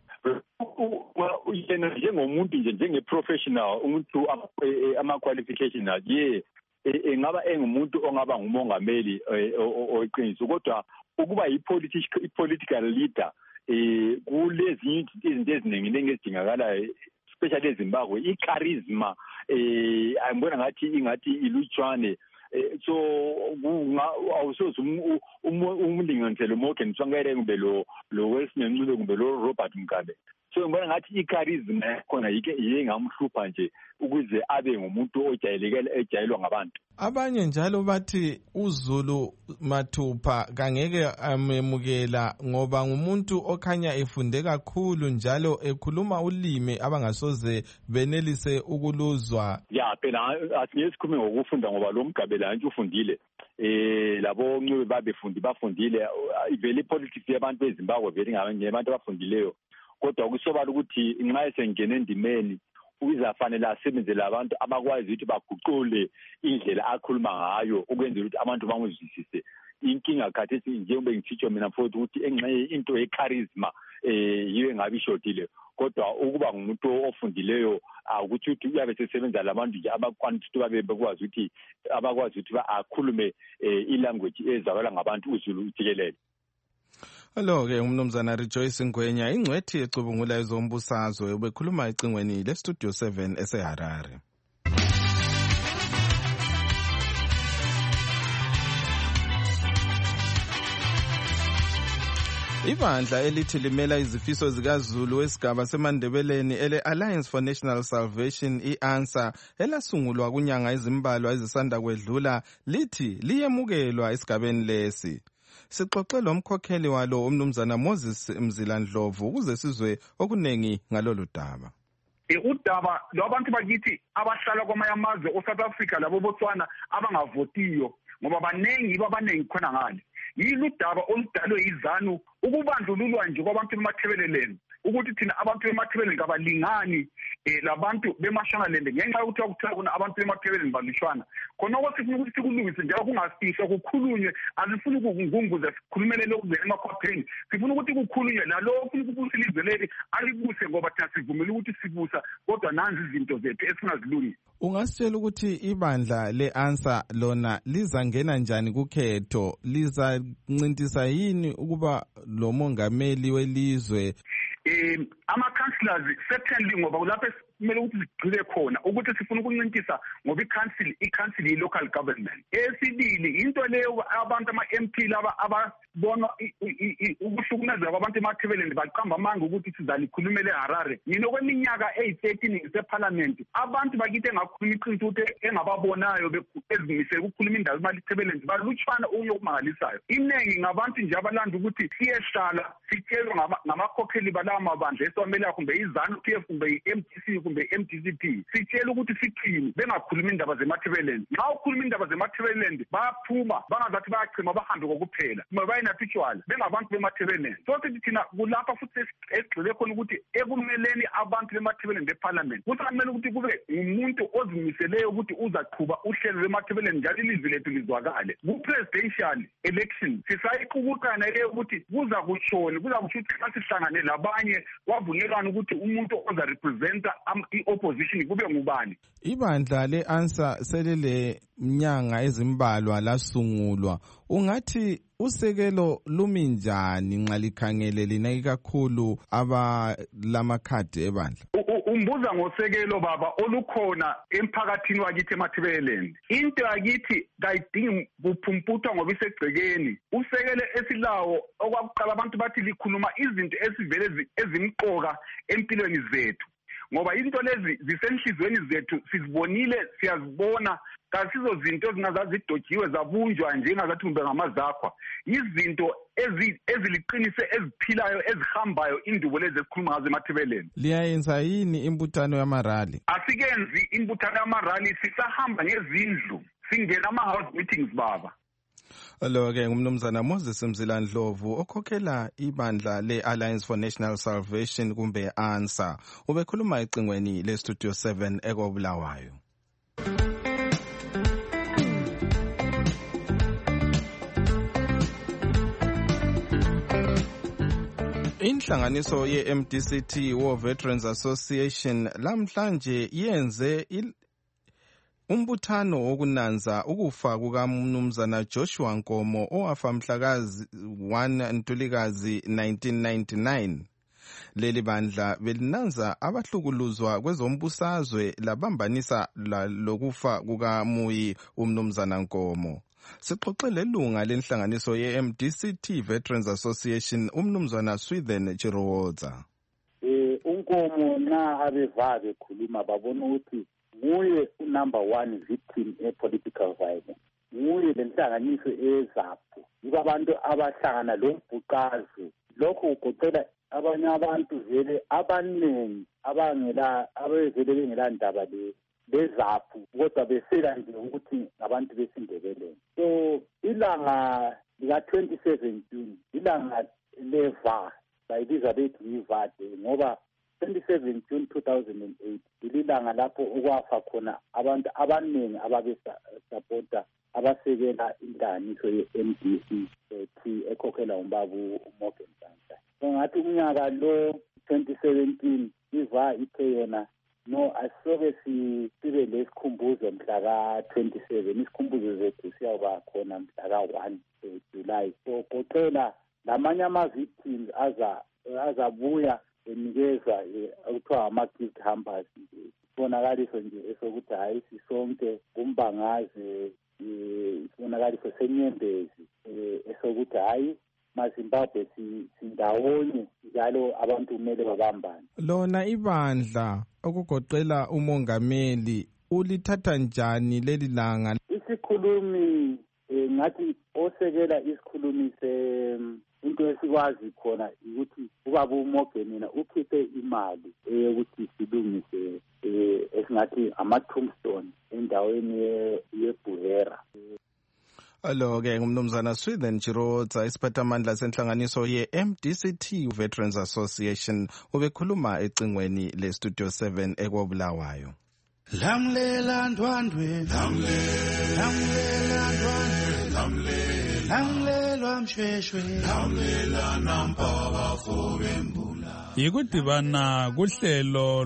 Uyena njengomuntu nje njenge-professional umuntu ama qualifications ye engaba engumuntu ongaba ngumongameli oyiqiniso, kodwa ukuba yi-political leader eh kulezi izinto eziningi lengezidingakalayo especially eZimbabwe i-charisma eh angibona ngathi ingathi ilutshwane eh so awusoze umlinganiselo Morgan Tsvangirai kumbe lo lo Wesley Ncube kumbe lo Robert Mugabe. So ngibona ngathi i-charisma khona yike yengamhlupha nje ukuze abe ngumuntu ojayelekile ejayelwa ngabantu. Abanye njalo bathi uZulu Mathupha kangeke amemukela ngoba ngumuntu okhanya efunde kakhulu njalo ekhuluma ulimi abangasoze benelise ukuluzwa. Ya phela asingesikhulume ngokufunda ngoba lo Mugabe la nje ufundile. Eh labo Ncube babefundi bafundile ivele politics yabantu eZimbabwe vele ngabantu abafundileyo. Kodwa kusobala ukuthi nxa esengena endimeni uyizafanele asebenzele abantu abakwazi ukuthi baguqule indlela akhuluma ngayo ukwenzela ukuthi abantu bamuzwisise. Inkinga khathesi njengoba ngitsho mina mfowethu ukuthi enxe into ye-charisma eh yiwe ngabe ishodile. Kodwa ukuba ngumuntu ofundileyo ukuthi ukuthi uyabe sesebenza labantu nje abakwanti ukuthi babe bekwazi ukuthi abakwazi ukuthi akhulume ilanguage ezwakala ngabantu uZulu ujikelele. Hello ke umnumzana Rejoice Ngwenya ingcwethi ecubungula ezombusazwe ubekhuluma ecingweni le Studio seven eseHarare. Ibandla elithi limela izifiso zikaZulu esigaba semandebeleni ele Alliance for National Salvation i-ANSA elasungulwa kunyanga ezimbalwa ezisanda kwedlula lithi liyemukelwa esigabeni lesi. Sixoxe lo mkhokheli walo umnumzana Moses Mzilandlovu ukuze sizwe okunengi ngalolu daba. Udaba labantu bakithi abahlala kwamanye amazwe oSouth Africa labo Botswana abangavotiyo ngoba banengi babanengi khona ngale. Yilo udaba oludalwe izanu ukubandlululwa nje kwabantu bemathebeleleni ukuthi thina abantu bemathebeleni kabalingani eh labantu beMashonaland ngenxa yokuthi akuthiwa kuna abantu bemathebeleni balishwana khona ukuthi sifuna ukuthi sikulungise njalo kungasifihlo kukhulunywe azifuni ukungunguza sikhulumele lokuzela emakhwapheni sifuna ukuthi kukhulunywe nalokho ufuna ukubusa ilizwe leli alibuse ngoba thina sivumela ukuthi sibusa kodwa nanzi izinto zethu esingazilungisa. Ungasitshela ukuthi ibandla le-ANSA lona lizangena njani kukhetho lizancintisa yini ukuba lo mongameli welizwe? Eh ama-councillors certainly ngoba lapho kumele ukuthi sigcile khona ukuthi sifuna ukuncintisa ngoba i-council i-council yi-local government. Esibili into leyo abantu ama-M P laba ababona ukuhlukumezeka kwabantu emathebeleni baqamba amanga ukuthi sizalikhulumele eHarare. Yino kweminyaka eyi-thirteen ngiseparliament abantu bakithi engakhuluma iqiniso ukuthi engababonayo ezimisele ukukhuluma indaba emathebeleni balutshwana unye okumangalisayo. Iningi ngabantu nje abalanda ukuthi siyehlala sitshelwe ngamakhokheli balawa mabandla esiwamela kumbe izanu P F kumbe i-M T C kumbe M D C P sitshela ukuthi siqhini bengakhuluma indaba zemathebeleni. Nxa ukhuluma indaba zemathebeleni bayaphuma bangazathi bayachima bahambe kokuphela uma bayinapitshwala bengabantu bemathebeleni. So sithi thina kulapha futhi esigxile khona ukuthi ekumeleni abantu bemathebeleni beparliament kufanele ukuthi kube umuntu ozimiseleyo ukuthi uzaqhuba uhlelo lwemathebeleni njalo ilizwi lethu lizwakale ku-presidential election. Sisayiqukukana leyo ukuthi kuza kutshoni kuza kusho ukuthi xa sihlangane labanye kwavunyelwana ukuthi umuntu ozarepresenta i-opposition kube ngubani. Ibandla le-ANSA selele mnyanga ezimbalwa lasungulwa. Ungathi usekelo lumi njani nxa likhangele lina ikakhulu abalamakhadi ebandla? Umbuza ngosekelo baba olukhona emphakathini wakithi emathebeleni. Into yakithi kayidingi kuphumputha ngoba isegcekeni. Usekelo esilawo okwakuqala abantu bathi likhuluma izinto esivele ezimqoka empilweni zethu. Ngoba into lezi zisenhlizweni zethu sizibonile siyazibona kasizo zinto ezingazazidojiwe zabunjwa nje engazathi kumbe ngamazakhwa izinto eziliqinise eziphilayo ezihambayo indubo lezi esikhuluma ngazo emathebeleni. Liyayenza yini imbuthano yamarali? Asikenzi imbuthano yamarali sisahamba ngezindlu singena ama-house meetings baba. Lo ke ngumnumzana Moses Mzilandlovu okhokhela ibandla le-Alliance for National Salvation kumbe ANSA ubekhuluma ecingweni le Studio seven ekobulawayo. Inhlanganiso ye-M D C T War Veterans Association lamhlanje yenze umbuthano wokunanza ukufa kukamnumzana Joshua Nkomo owafa mhlakazi one Ntulikazi nineteen ninety-nine. Leli bandla belinanza abahlukuluzwa kwezombusazwe labambanisa lokufa kukaMuyi uMnumzana Nkomo. Sixoxele lunga lenhlanganiso ye-M D C T Veterans Association uMnumzana Swithen Chirowoza. Eh uNkomo na abeva bekhuluma babona ukuthi nguye unumber one victim e political violence. Nguye lenhlanganiso ezapho. Yiba abantu abahlangana lombhuqazi. Lokho kugoqela abanye abantu vele abaningi abangela abevele bengela ndaba le lezapho kodwa besela nje ukuthi ngabantu besindebeleni. So ilanga lika twenty-seven June ilanga leva bayibiza bethi yivade ngoba twenty-seven June two thousand eight ililanga lapho okwafa khona abantu abaningi ababesupporta abasekela inhlanganiso ye-M D C T ekhokhela umbabu uMorgan Ntantala. So ngathi umnyaka lo twenty seventeen iva ithe yona no asobe sibe lesikhumbuzo mhla ka twenty-seven isikhumbuzo zethu siyaba khona mhla ka one July. So qoqela lamanye ama-victims aza azabuya enikezwa okuthiwa ama-gift hampers isibonakaliso nje esokuthi hhayi sisonke kumbangaze isibonakaliso senyembezi esokuthi hhayi maZimbabwe sindawonye njalo abantu kumele babambane. Lona ibandla okugoqela umongameli ulithatha njani leli langa? Isikhulumi ngathi osekela isikhulumi into esikwazi khona ukuthi ubaba uMorgan mina ukhiphe imali eyokuthi silungise esingathi ama-tombstone endaweni yeBuhera. Alo-ke ngumnumzana Swithen Chirowoza isiphathamandla senhlanganiso ye-M D C T Veterans Association ubekhuluma ecingweni le-Studio seven ekwabulawayo. Lamlela ndwandwe lamlela ndwandwe lamlela lamlela mshweshwe lamlela nampaba fobembula. Yikudibana kuhlelo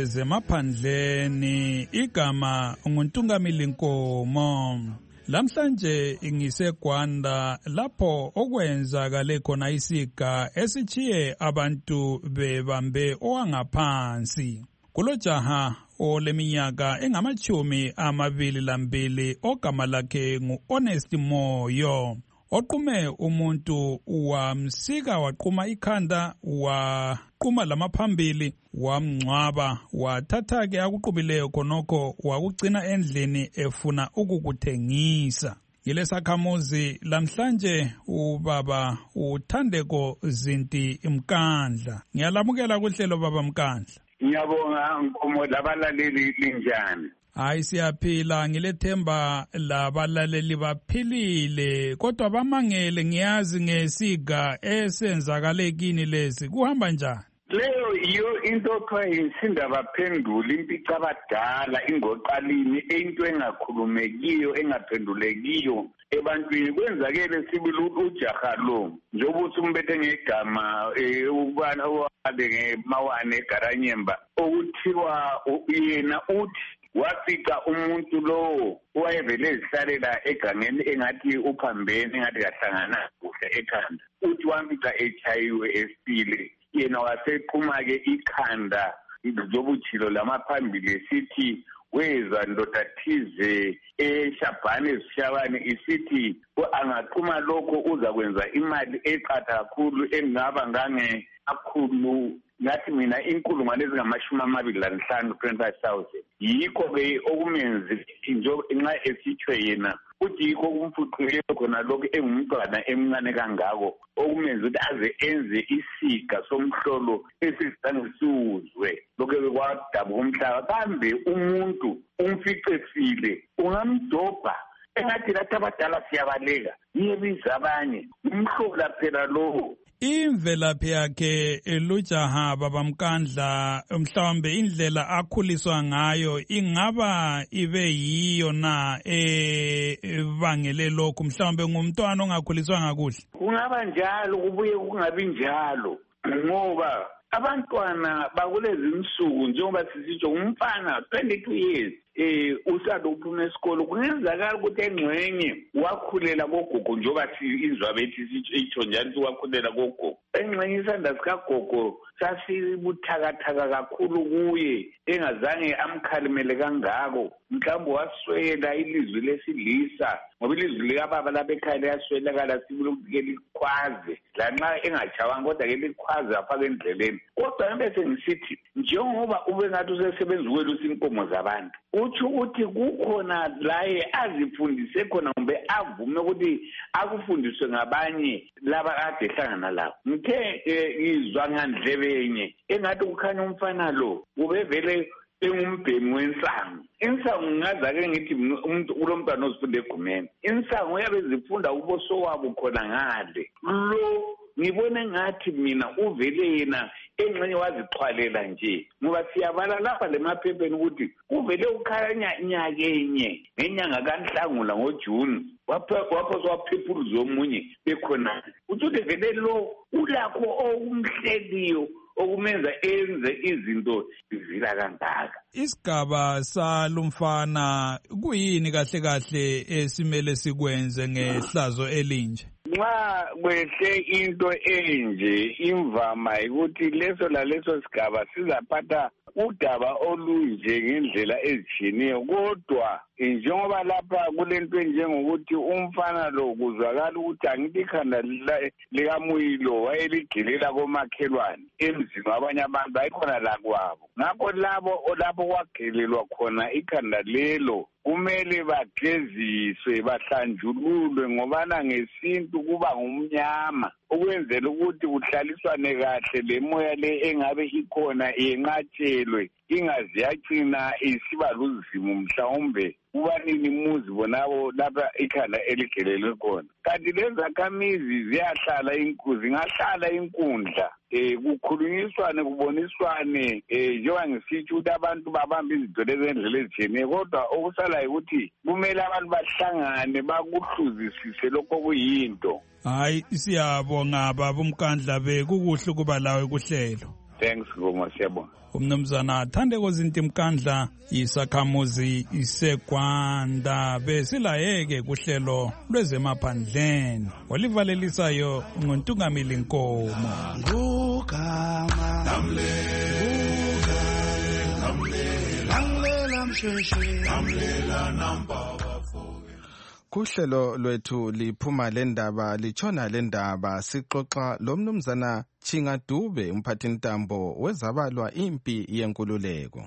lwezemaphandleni igama nguNtungamili Nkomo. Lamhlanje ngiseGwanda lapho okwenzakale khona isiga esichiye abantu bebambe owangaphansi. Kulo jaha oleminyaka engamachumi amabili lambili ogama lakhe ngu-Honest Moyo. Oqume umuntu wamsika waquma ikhanda waquma lamaphambili wamngcwaba wathatha ke akuqubileyo khonokho wakugcina endlini efuna ukukuthengisa. Yilesakhamuzi lamhlanje ubaba uThandeko Zinti Mkandla. Ngiyalamukela kuhlelo baba Mkandla. Ngiyabonga Nkomo labalaleli linjani? Hayi siyaphila ngilethemba labalaleli baphilile kodwa bamangele ngiyazi ngesiga esenzakale kini lesi kuhamba njani? Leyo iyo into kwa insinda baphendula impica abadala ingoqalini into engakhulumekiyo engaphendulekiyo ebantwini kwenzakele sibili ujaha lo njengoba uthi umbethe ngegama ukubana owabe ngemawane eGaranyemba okuthiwa yena uthi wafica umuntu lo wayevele ezihlalela egangeni engathi uphambene engathi kahlangana kuhle ekhanda uthi wamfica echayiwe esile yena wasequma-ke ikhanda zobuthilo lamaphambili esithi weza ndoda thize eShabhane eSishabane isithi angaquma lokho uzakwenza imali eqatha kakhulu engaba ngange akhulu ngathi mina inkulungwane ezingamashumi amabili lanhlanu twenty-five thousand. Yikho-ke okumenzi nxa esithwe yena uthi yikho kumfuqileyo khona lokhu engumntwana emncane kangako okumenza ukuthi aze enze isiga somhlolo esizange siwuzwe lokhu kwadabuka umhlaba. Kambe umuntu umficefile ungamdobha engathi lathi abadala siyabaleka niyebiza abanye umhlola phela lowo. Imvelaphi yakhe lujaha baba Mkandla mhlawumbe indlela akhuliswa ngayo ingaba ibe yiyo na evangele lokho mhlawumbe ngumntwana ongakhuliswa ngakuhle. Kungaba njalo kubuye kungabi njalo ngoba abantwana bakulezi insuku njengoba sisitsho umfana twenty-two years eh usanda uphuma esikolo kungenzakala ukuthi engxenye wakhulela kogogo njoba izwa bethi sitsho njalo wakhulela kogogo engxenye isanda sikagogo sasibuthakathaka kakhulu kuye engazange amkhalimele kangako mhlawumbe waswela ilizwi lesilisa ngoba ilizwi likababa lapha ekhaya liyaswelakala sibulokudike likhwaze lanxa engajawanga kodwa ke likhwaze afake endleleni kodwa bese ngisithi njengoba ube ngathi usesebenza ukwelusa inkomo zabantu utsho ukuthi kukhona laye azifundise khona kumbe avume ukuthi akufundiswe ngabanye laba kade ehlangana labo ngithe izwa ngandlebenye engathi kukhanya umfana lo ubevele engumbhemi wensango insango ngingazake ngithi umuntu kulomntwana ozifunda egumeni insango uyabe zifunda uboso wabo khona ngale lo ngibone ngathi mina uvele yena engxenye wazixhwalela nje ngoba siyabala lapha lemaphepheni ukuthi uvele ukhanya nyakenye ngenyanga kaNhlangula ngoJuni wapho swaphephuluza omunye bekhona uthi vele lo ulakho okumhleliyo okumenza enze izinto zivila kangaka isigaba salumfana kuyini kahle kahle esimele sikwenze ngehlazo elinje nxa kwehle into enje imvama ukuthi leso laleso sigaba sizaphatha udaba olunje ngendlela ezitshiyeneyo kodwa njengoba lapha kulento enjengokuthi umfana lo kuzwakala ukuthi angithi ikhanda likamuyilo wayeligilela komakhelwane emzini wabanye abantu ayikhona la kwabo ngakho labo lapho kwagelelwa khona ikhanda lelo kumele bageziswe bahlanjululwe ngobana ngesintu kuba ngumnyama ukwenzela ukuthi kuhlaliswane kahle le moya le engabe ikhona yenqatshelwe ingaze yagcina isiba luzimu mhlawumbe kubanini imuzi bonabo lapha ikhanda eligelelwe khona kanti lezakhamizi ziyahlala inkuzi zingahlala inkundla eh kukhulunyiswane kuboniswane eh njengoba ngisitsho ukuthi abantu babamba izinto lezendlela ezitshiyeneyo kodwa okusala ukuthi kumele abantu bahlangane bakuhluzisise lokho kuyinto hayi siyabonga baba uMkandla bekukuhle kuba lawe kuhlelo thanks ngoba siyabonga umnumzana Thandeko Zinti Mkandla isakhamuzi iseGwanda besilayeke kuhlelo lwezemaphandleni olivalelisayo ngontungamili Nkomo ngugama kuhlelo lwethu liphuma lendaba lichona lendaba sixoxa lomnumzana Chingadube umphathintambo wezabalwa impi yenkululeko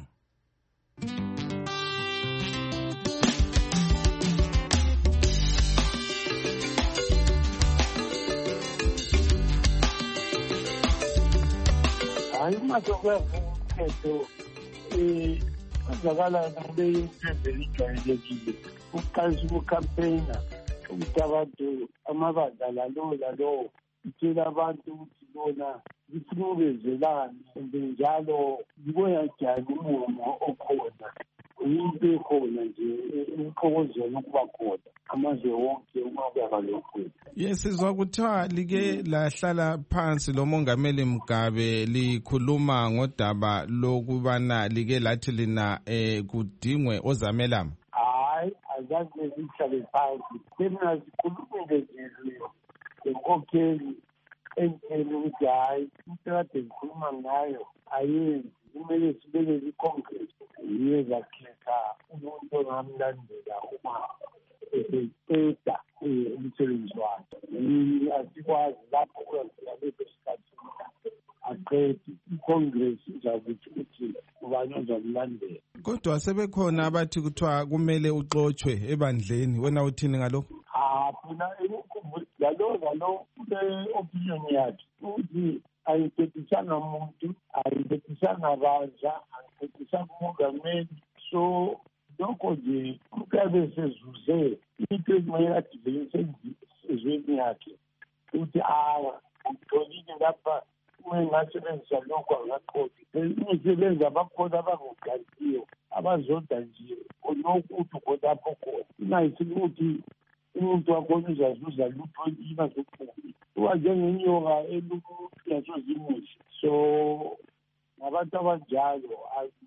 hayi masokwezetho eh kwazakala ngabe into elijwayelekile uqalisa ukucampaigna ukuthi abantu amabandla lalo lalo itshela abantu ukuthi bona isimubezelane njalo ngibona njani umumo okhona into ekhona nje ukhokozela ukuba khona amazwe wonke uma kuyaba lokhu yesizwa kuthiwa like lahlala phansi lo mongameli Mugabe likhuluma ngodaba lokubana like lathi lina eh kudingwe ozamelama hayi azazi lezihlale phansi mina sikhulumile nje lenkokheli entshela ukuthi hayi into kade ngikhuluma ngayo ayenzi kumele sibeke icongress yiyo zakhetha umuntu ongamlandela uma eseceda umsebenzi wakhe asikwazi lapho kuyenzeka leso sikhathi aqede icongress izakuthi ukuthi ubani ozamlandela kodwa sebekhona abathi kuthiwa kumele uxotshwe ebandleni wena uthini ngalokho ah phela lalo lalo kule-opinion yakhe ukuthi ayiphetisanga muntu ayiphetisanga bandla ayiphetisanga umongameli so lokho nje kukabe sezuze into ekumele adiveyise ezweni yakhe ukuthi awa ngitholile lapha umengasebenzisa lokho angaqothi imisebenzi abakhona abangogantiyo abazoda nje olokhu uthi khonapho khona ingayisini ukuthi umuntu wakhona uzazuza lutho ingazophumi uba njengenyoka eluyasozimuzi so ngabantu abanjalo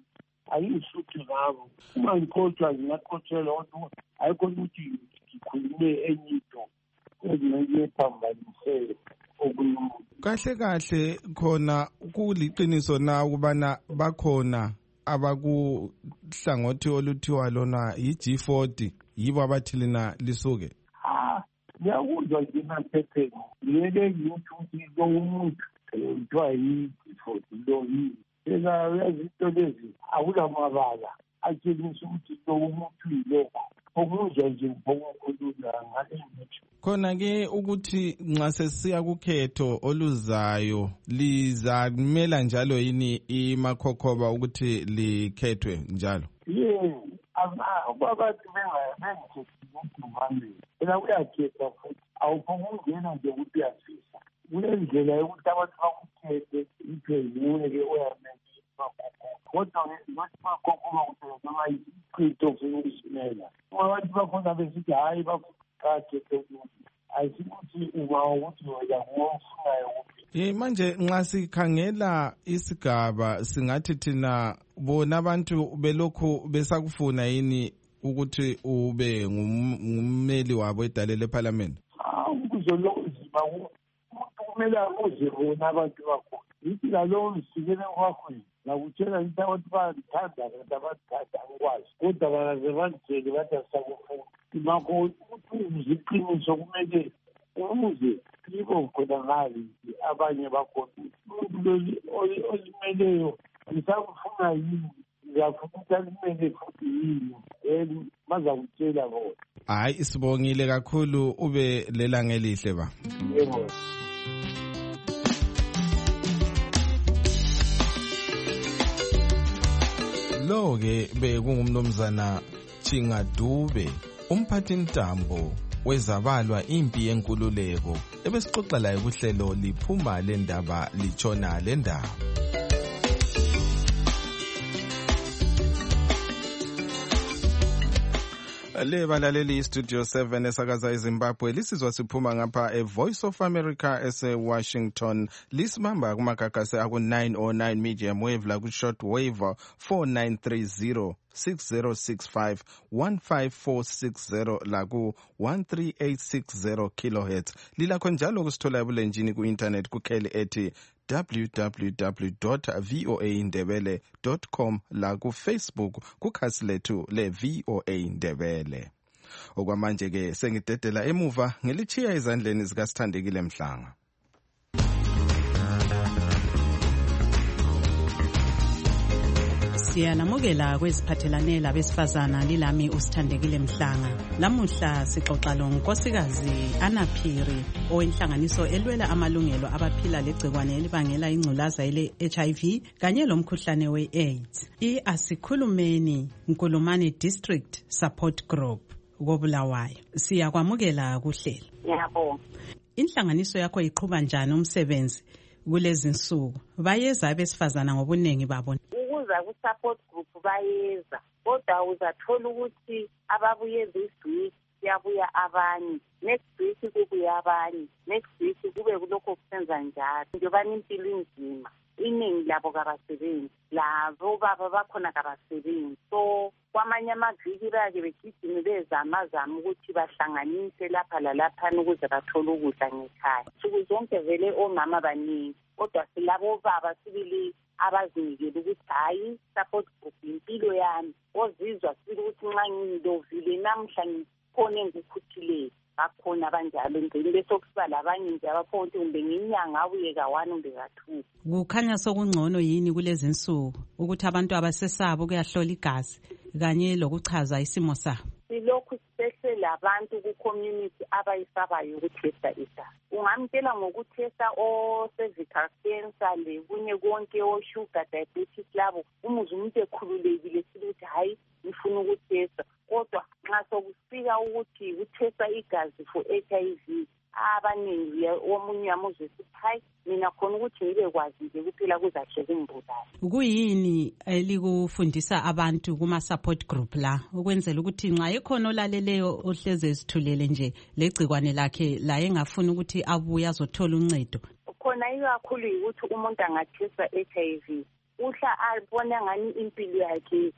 ayingisuthi ngabo. Uma ngikhohlwa ngingakhotshelwa kodwa ayikho ukuthi ngikhulume enye into ezingiyephambanisele okunye. Kahle kahle khona kuliqiniso na ukubana bakhona abakuhlangothi oluthiwa lona yi-G forty yibo abathi lina lisuke? Ah, ngiyakuzwa nje naphepheni. Ngiyeke ngithi ukuthi lo umuntu kuthiwa yi-G forty lo yini. Eka yazinto lezi akulamabala atshengisa ukuthi lo umuntu yilokho. Okuzwa nje ngokukhulula ngale ngithi. Khona-ke ukuthi nxa sesiya kukhetho oluzayo lizamela njalo yini imakhokhoba ukuthi likhethwe njalo? Yebo, ababantu bengikhethi ngokuvamile. Phela uyakhetha futhi awuphokungena nje ukuthi uyafisa. Kulendlela yokuthi abantu bakukhethe iphelile-ke oyamele imakhokhoba. Kodwa ngathi imakhokhoba kusebenza noma ichitho ufuna ukusimela. Uma abantu bakhona besithi hhayi bakukhethe ukuthi ayisikuthi uba ukuthi wena ngofunayo ukuthi. Eh manje nxa sikhangela isigaba singathi thina bona abantu belokhu besakufuna yini ukuthi ube ngummeli wabo edale leParliament? Ah ukuzolozima umuntu kumele akuze bona abantu bakho. Yithi lalo sikele kwakho ngakutshela ukuthi abantu bathanda abantu abathanda ukwazi kodwa bakaze banditshele bathi asakufuna. Ngakho ukuthi iziqiniso kumele umuze yibo khona ngali abanye bakhona umuntu olimeleyo ngisakufuna yini ngiyafuna ukuthi alimele futhi yini then bazakutshela bona. Hayi sibongile kakhulu ube lelanga elihle ba. Yebo. Lo ke bekungumnumzana Chingadube umphathi ntambo wezabalwa impi yenkululeko ebesixoxa laye kuhlelo liphuma lendaba litshona lendaba. Le balaleli Studio seven esakaza eZimbabwe lisizwa siphuma ngapha eVoice of America ese Washington lisibamba kumagagasi aku nine oh nine medium wave la ku short wave four nine three zero six zero six five one five four six zero la ku one three eight six zero kilohertz lilakho njalo kusithola ebulenjini ku internet ku kheli ethi w w w dot voa ndebele dot com la ku Facebook kukhasi lethu le V O A Ndebele. Okwamanje ke sengidedela emuva ngilichiya ezandleni zikaSithandekile Mhlanga. Siyanamukela kweziphathelane labesifazana lilami uSithandekile Mhlanga. Lamuhla sixoxa lo nkosikazi Anaphiri owenhlanganiso elwela amalungelo abaphila legcikwane elibangela ingculaza ele H I V kanye lomkhuhlane we-AIDS. I-Asikhulumeni Nkulumane District Support Group koBulawayo. Siyakwamukela kuhlelo. Yebo. Inhlanganiso yakho iqhubha njani umsebenzi kulezi nsuku? Bayeza abesifazana ngobuningi babo. Ukuza ku-support group bayeza kodwa uzathola ukuthi ababuye this week kuyabuya abanye, next week kubuya abanye, next week kube kulokho kusenza njalo. Njengoba impilo inzima iningi labo kabasebenzi, labo baba bakhona kabasebenzi. So kwamanye amaviki bake begijime bezamazama ukuthi bahlanganise lapha lalaphana ukuze bathole ukudla ngekhaya. Nsuku zonke vele omama baningi kodwa silabo baba sibili abazinikele ukuthi hayi support group impilo yami ozizwa sibili ukuthi nxa ngidovile namhla ngikhona engikukhuthileyo bakhona banjalo ngene bese kusiba labanye nje abaphonto kumbe nginyanga abuye ka-one kumbe ka-two. Kukhanya sokungcono yini kulezi nsuku ukuthi abantu abasesabo ukuyahlola igazi kanye lokuchaza isimo sabo? Silokhu sibehlela abantu ku-community abayisabayo ukuthesta igazi. Ungamtshela ngokuthesta o-cervical cancer le kunye konke o-sugar diabetes labo umuze umuntu ekhululekile siluthi hayi ngifuna ukuthesta. Kodwa nxa sokufika ukuthi uthesta igazi for H I V abaningi omunye amuzwe sithi hayi mina khona ukuthi ngibe kwazi nje kuphela kuzahle kumbulala. Kuyini elikufundisa abantu kuma-support group la ukwenzela ukuthi nxa ekhona olaleleyo ohleze esithulele nje legcikwane lakhe la engafuni ukuthi abuye azothola uncedo? Khona ikakhulu ukuthi umuntu angathesta H I V uhla abona ngani impilo yakhe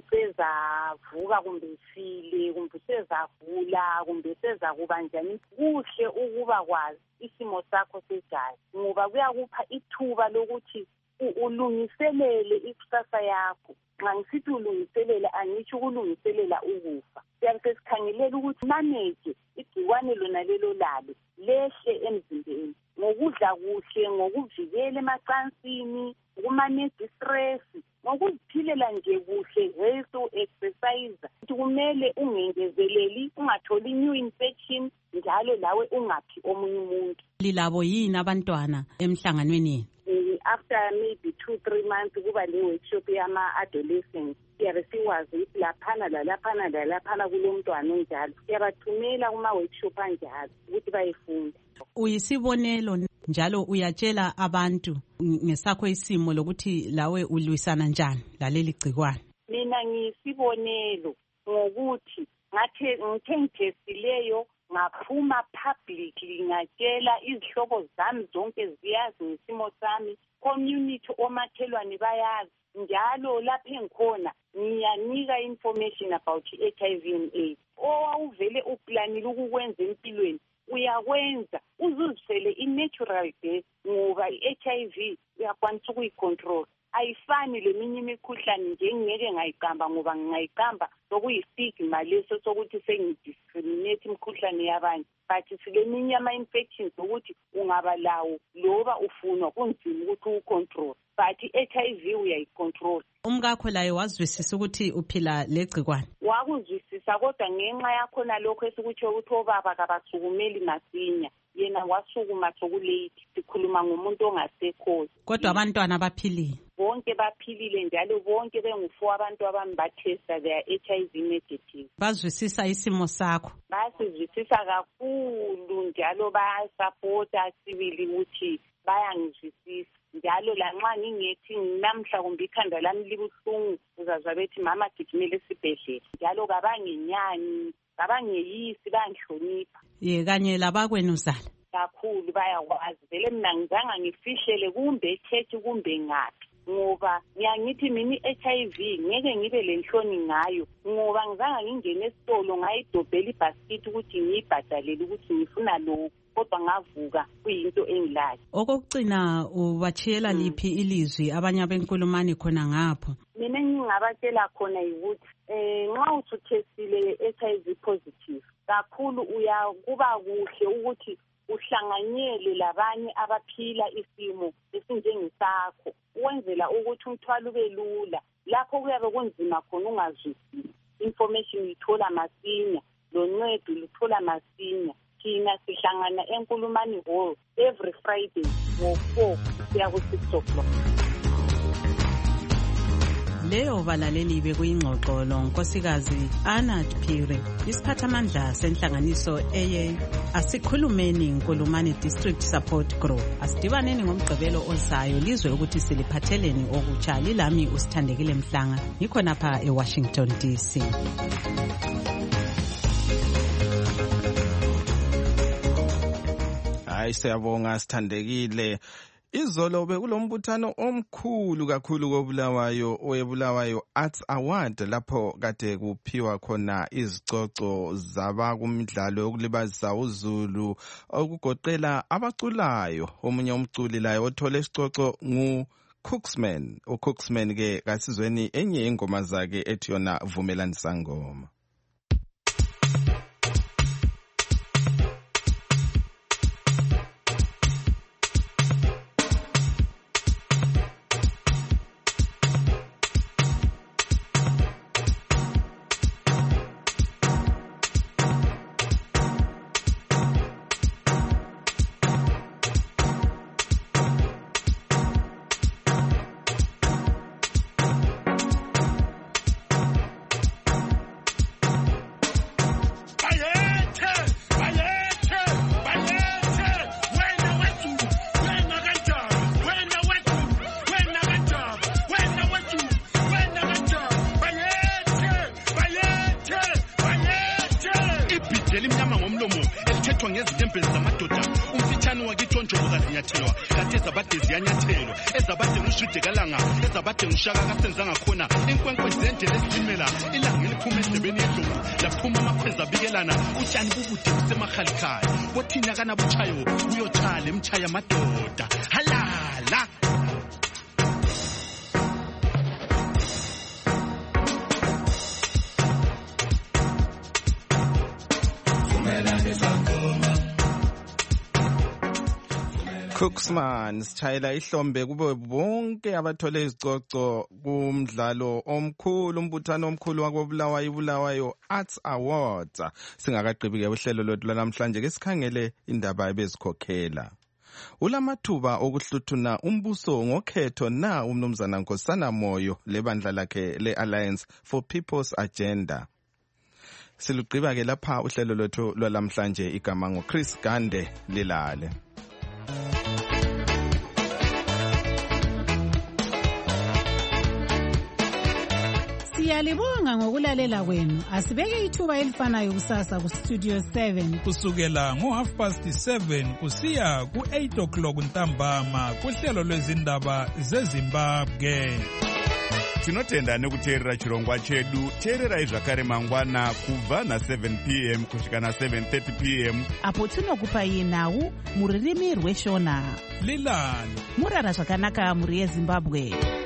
usezavuka kumbe ifile kumbe usezagula kumbe usezakuba njani. Kuhle ukuba kwazi isimo sakho segazi ngoba kuyakupha ithuba lokuthi ulungiselele ikusasa yakho. Nxa ngisithi ulungiselele angitsho ukulungiselela ukufa. Siyabe sesikhangelela ukuthi manage igciwane lona lelo lalo lehle emzimbeni ngokudla kuhle, ngokuvikela emacansini, ukumanage stress, ngokuziphilela nje kuhle, health, exercise. Kumele ungengezeleli, ungatholi new infection, njalo lawe ungaphi omunye umuntu. Lilabo yini abantwana emhlanganweni? After maybe two, three months, kuba le workshop yama adolescents. Siyabe siwazi ukuthi laphana lalaphana lalaphana kulomntwana onjalo. Siyabathumela kuma workshop anjalo ukuthi bayefunda. Uyisibonelo njalo uyatshela abantu ngesakho isimo lokuthi lawe ulwisana njani laleli gcikwane. Mina ngiyisibonelo ngokuthi ngathe ngithe ngithestileyo ngaphuma publicly ngatshela izihlobo zami zonke ziyazi ngesimo sami, community omakhelwane bayazi, njalo lapha engikhona ngiyanika information about H I V and AIDS. Owawuvele uplanile ukukwenza empilweni uyakwenza uzuzisele i-natural death ngoba i-H I V uyakwanisa ukuyicontrol. Ayifani leminye imikhuhlane nje ngeke ngayiqamba ngoba ngingayiqamba sokuyistigma leso sokuthi sengidiscriminate imikhuhlane yabanye. But sileminye ama-infections ukuthi ungaba lawo loba ufunwa kunzima ukuthi ucontrol. But i-H I V uyayicontrol. Umkakho laye wazwisisa ukuthi uphila legcikwane? Wakuzwisisa kodwa ngenxa yakhona lokho esikutsho ukuthi obaba kabasukumeli masinya. Yena wasukuma sokulate. Sikhuluma ngomuntu ongasekho. Kodwa abantwana baphilile. Bonke baphilile njalo bonke bengu-four abantu abami bathesta their H I V negative. Bazwisisa isimo sakho? Basizwisisa kakhulu njalo bayasupporta sibili ukuthi bayangizwisisa. Njalo lanxa ngingethi namhla kumbe ikhanda lami libuhlungu uzazwa bethi mama gijimele esibhedlela. Njalo kabangenyani, kabangeyisi, bangihlonipha. Ye kanye labakwenuzala. Kakhulu bayakwazi. Vele mina ngizanga ngifihlele kumbe echechi kumbe ngaphi. Ngoba ngiyangithi mina i-H I V ngeke ngibe lenhloni ngayo ngoba ngizanga ngingene esitolo ngayidobhela ibasket ukuthi ngiyibhadalele ukuthi ngifuna lokho. Kodwa ngavuka kuyinto engilayo. Okokucina ubachiyela liphi ilizwi abanye abenkulumani khona ngapho? Mina ngingabatshela khona ukuthi eh nxa usuthestile H I V positive kakhulu uyakuba kuhle ukuthi uhlanganyele labanye abaphila isimo esinjengesakho ukwenzela ukuthi umthwalo ube lula. Lapho kuyabe kunzima khona ungazwisisi. Information uyithola masinya, loncedo luthola masinya. Thina sihlangana enkulumani hall every Friday ngo-four kuya ku-six o'clock. Leyo balaleli bekuyingxoxo lo nkosikazi Anat Phiri, isiphathamandla senhlanganiso eye Asikhulumeni Nkulumani District Support Group. Asidibaneni ngomgqibelo ozayo lizwe ukuthi siliphatheleni okutsha. Lilami uSithandekile Mhlanga, ngikhona pha eWashington D C. Hayi siyabonga Sithandekile. Izolo bekulombuthano omkhulu kakhulu koBulawayo oyebulawayo Arts Award lapho kade kuphiwa khona izicoco zabakumidlalo yokulibazisa uZulu okugoqela abaculayo. Omunye umculi laye othole isicoco ngu Cooksman. uCooksman ke kasizweni enye ingoma zakhe ethi yona Vumelanisa Ngoma. Elimnyama ngomlomo elithethwa ngezintempezi zamadoda umfitha umbuthano wakijonjoka zinyathelwa kade ezabade ziyanyathelwa ezabade ngushude kalanga ezabade ngushaka kasenza ngakhona inkwenkwe zendlela ezilimela ilanga eliphuma endlebeni yedlovu laphuma amakhwenza abikelana utshani bubude busemahalikhali bothina kanabutshayo uyotshale emtshaya amadoda halala Cooksman sitshayela ihlombe kube bonke abathole izicoco kumdlalo omkhulu umbuthano omkhulu wakobulawayo ibulawayo Arts Awards. Singakaqhubiki uhlelo lwethu namhlanje ke sikhangele indaba ebezikhokhela. Ulamathuba okuhluthuna umbuso ngokhetho na umnumzana Nkosana Moyo lebandla lakhe le-Alliance for People's Agenda. Silugqiba ke lapha uhlelo lwethu lwalamhlanje igama ngo Chris Gande lilale. Siyalibonga ngokulalela kwenu. Asibeke ithuba elifanayo kusasa ku Studio seven kusukela ngo half past seven kusiya ku eight o'clock ntambama kuhlelo lwezindaba zeZimbabwe. Tinotenda nekuteerera chirongwa chedu. Teererai zvakare mangwana kubva na seven p m kusvika na seven thirty p m apo tinokupai nhau muririmi rweshona. Lilani murara zvakanaka muri yeZimbabwe.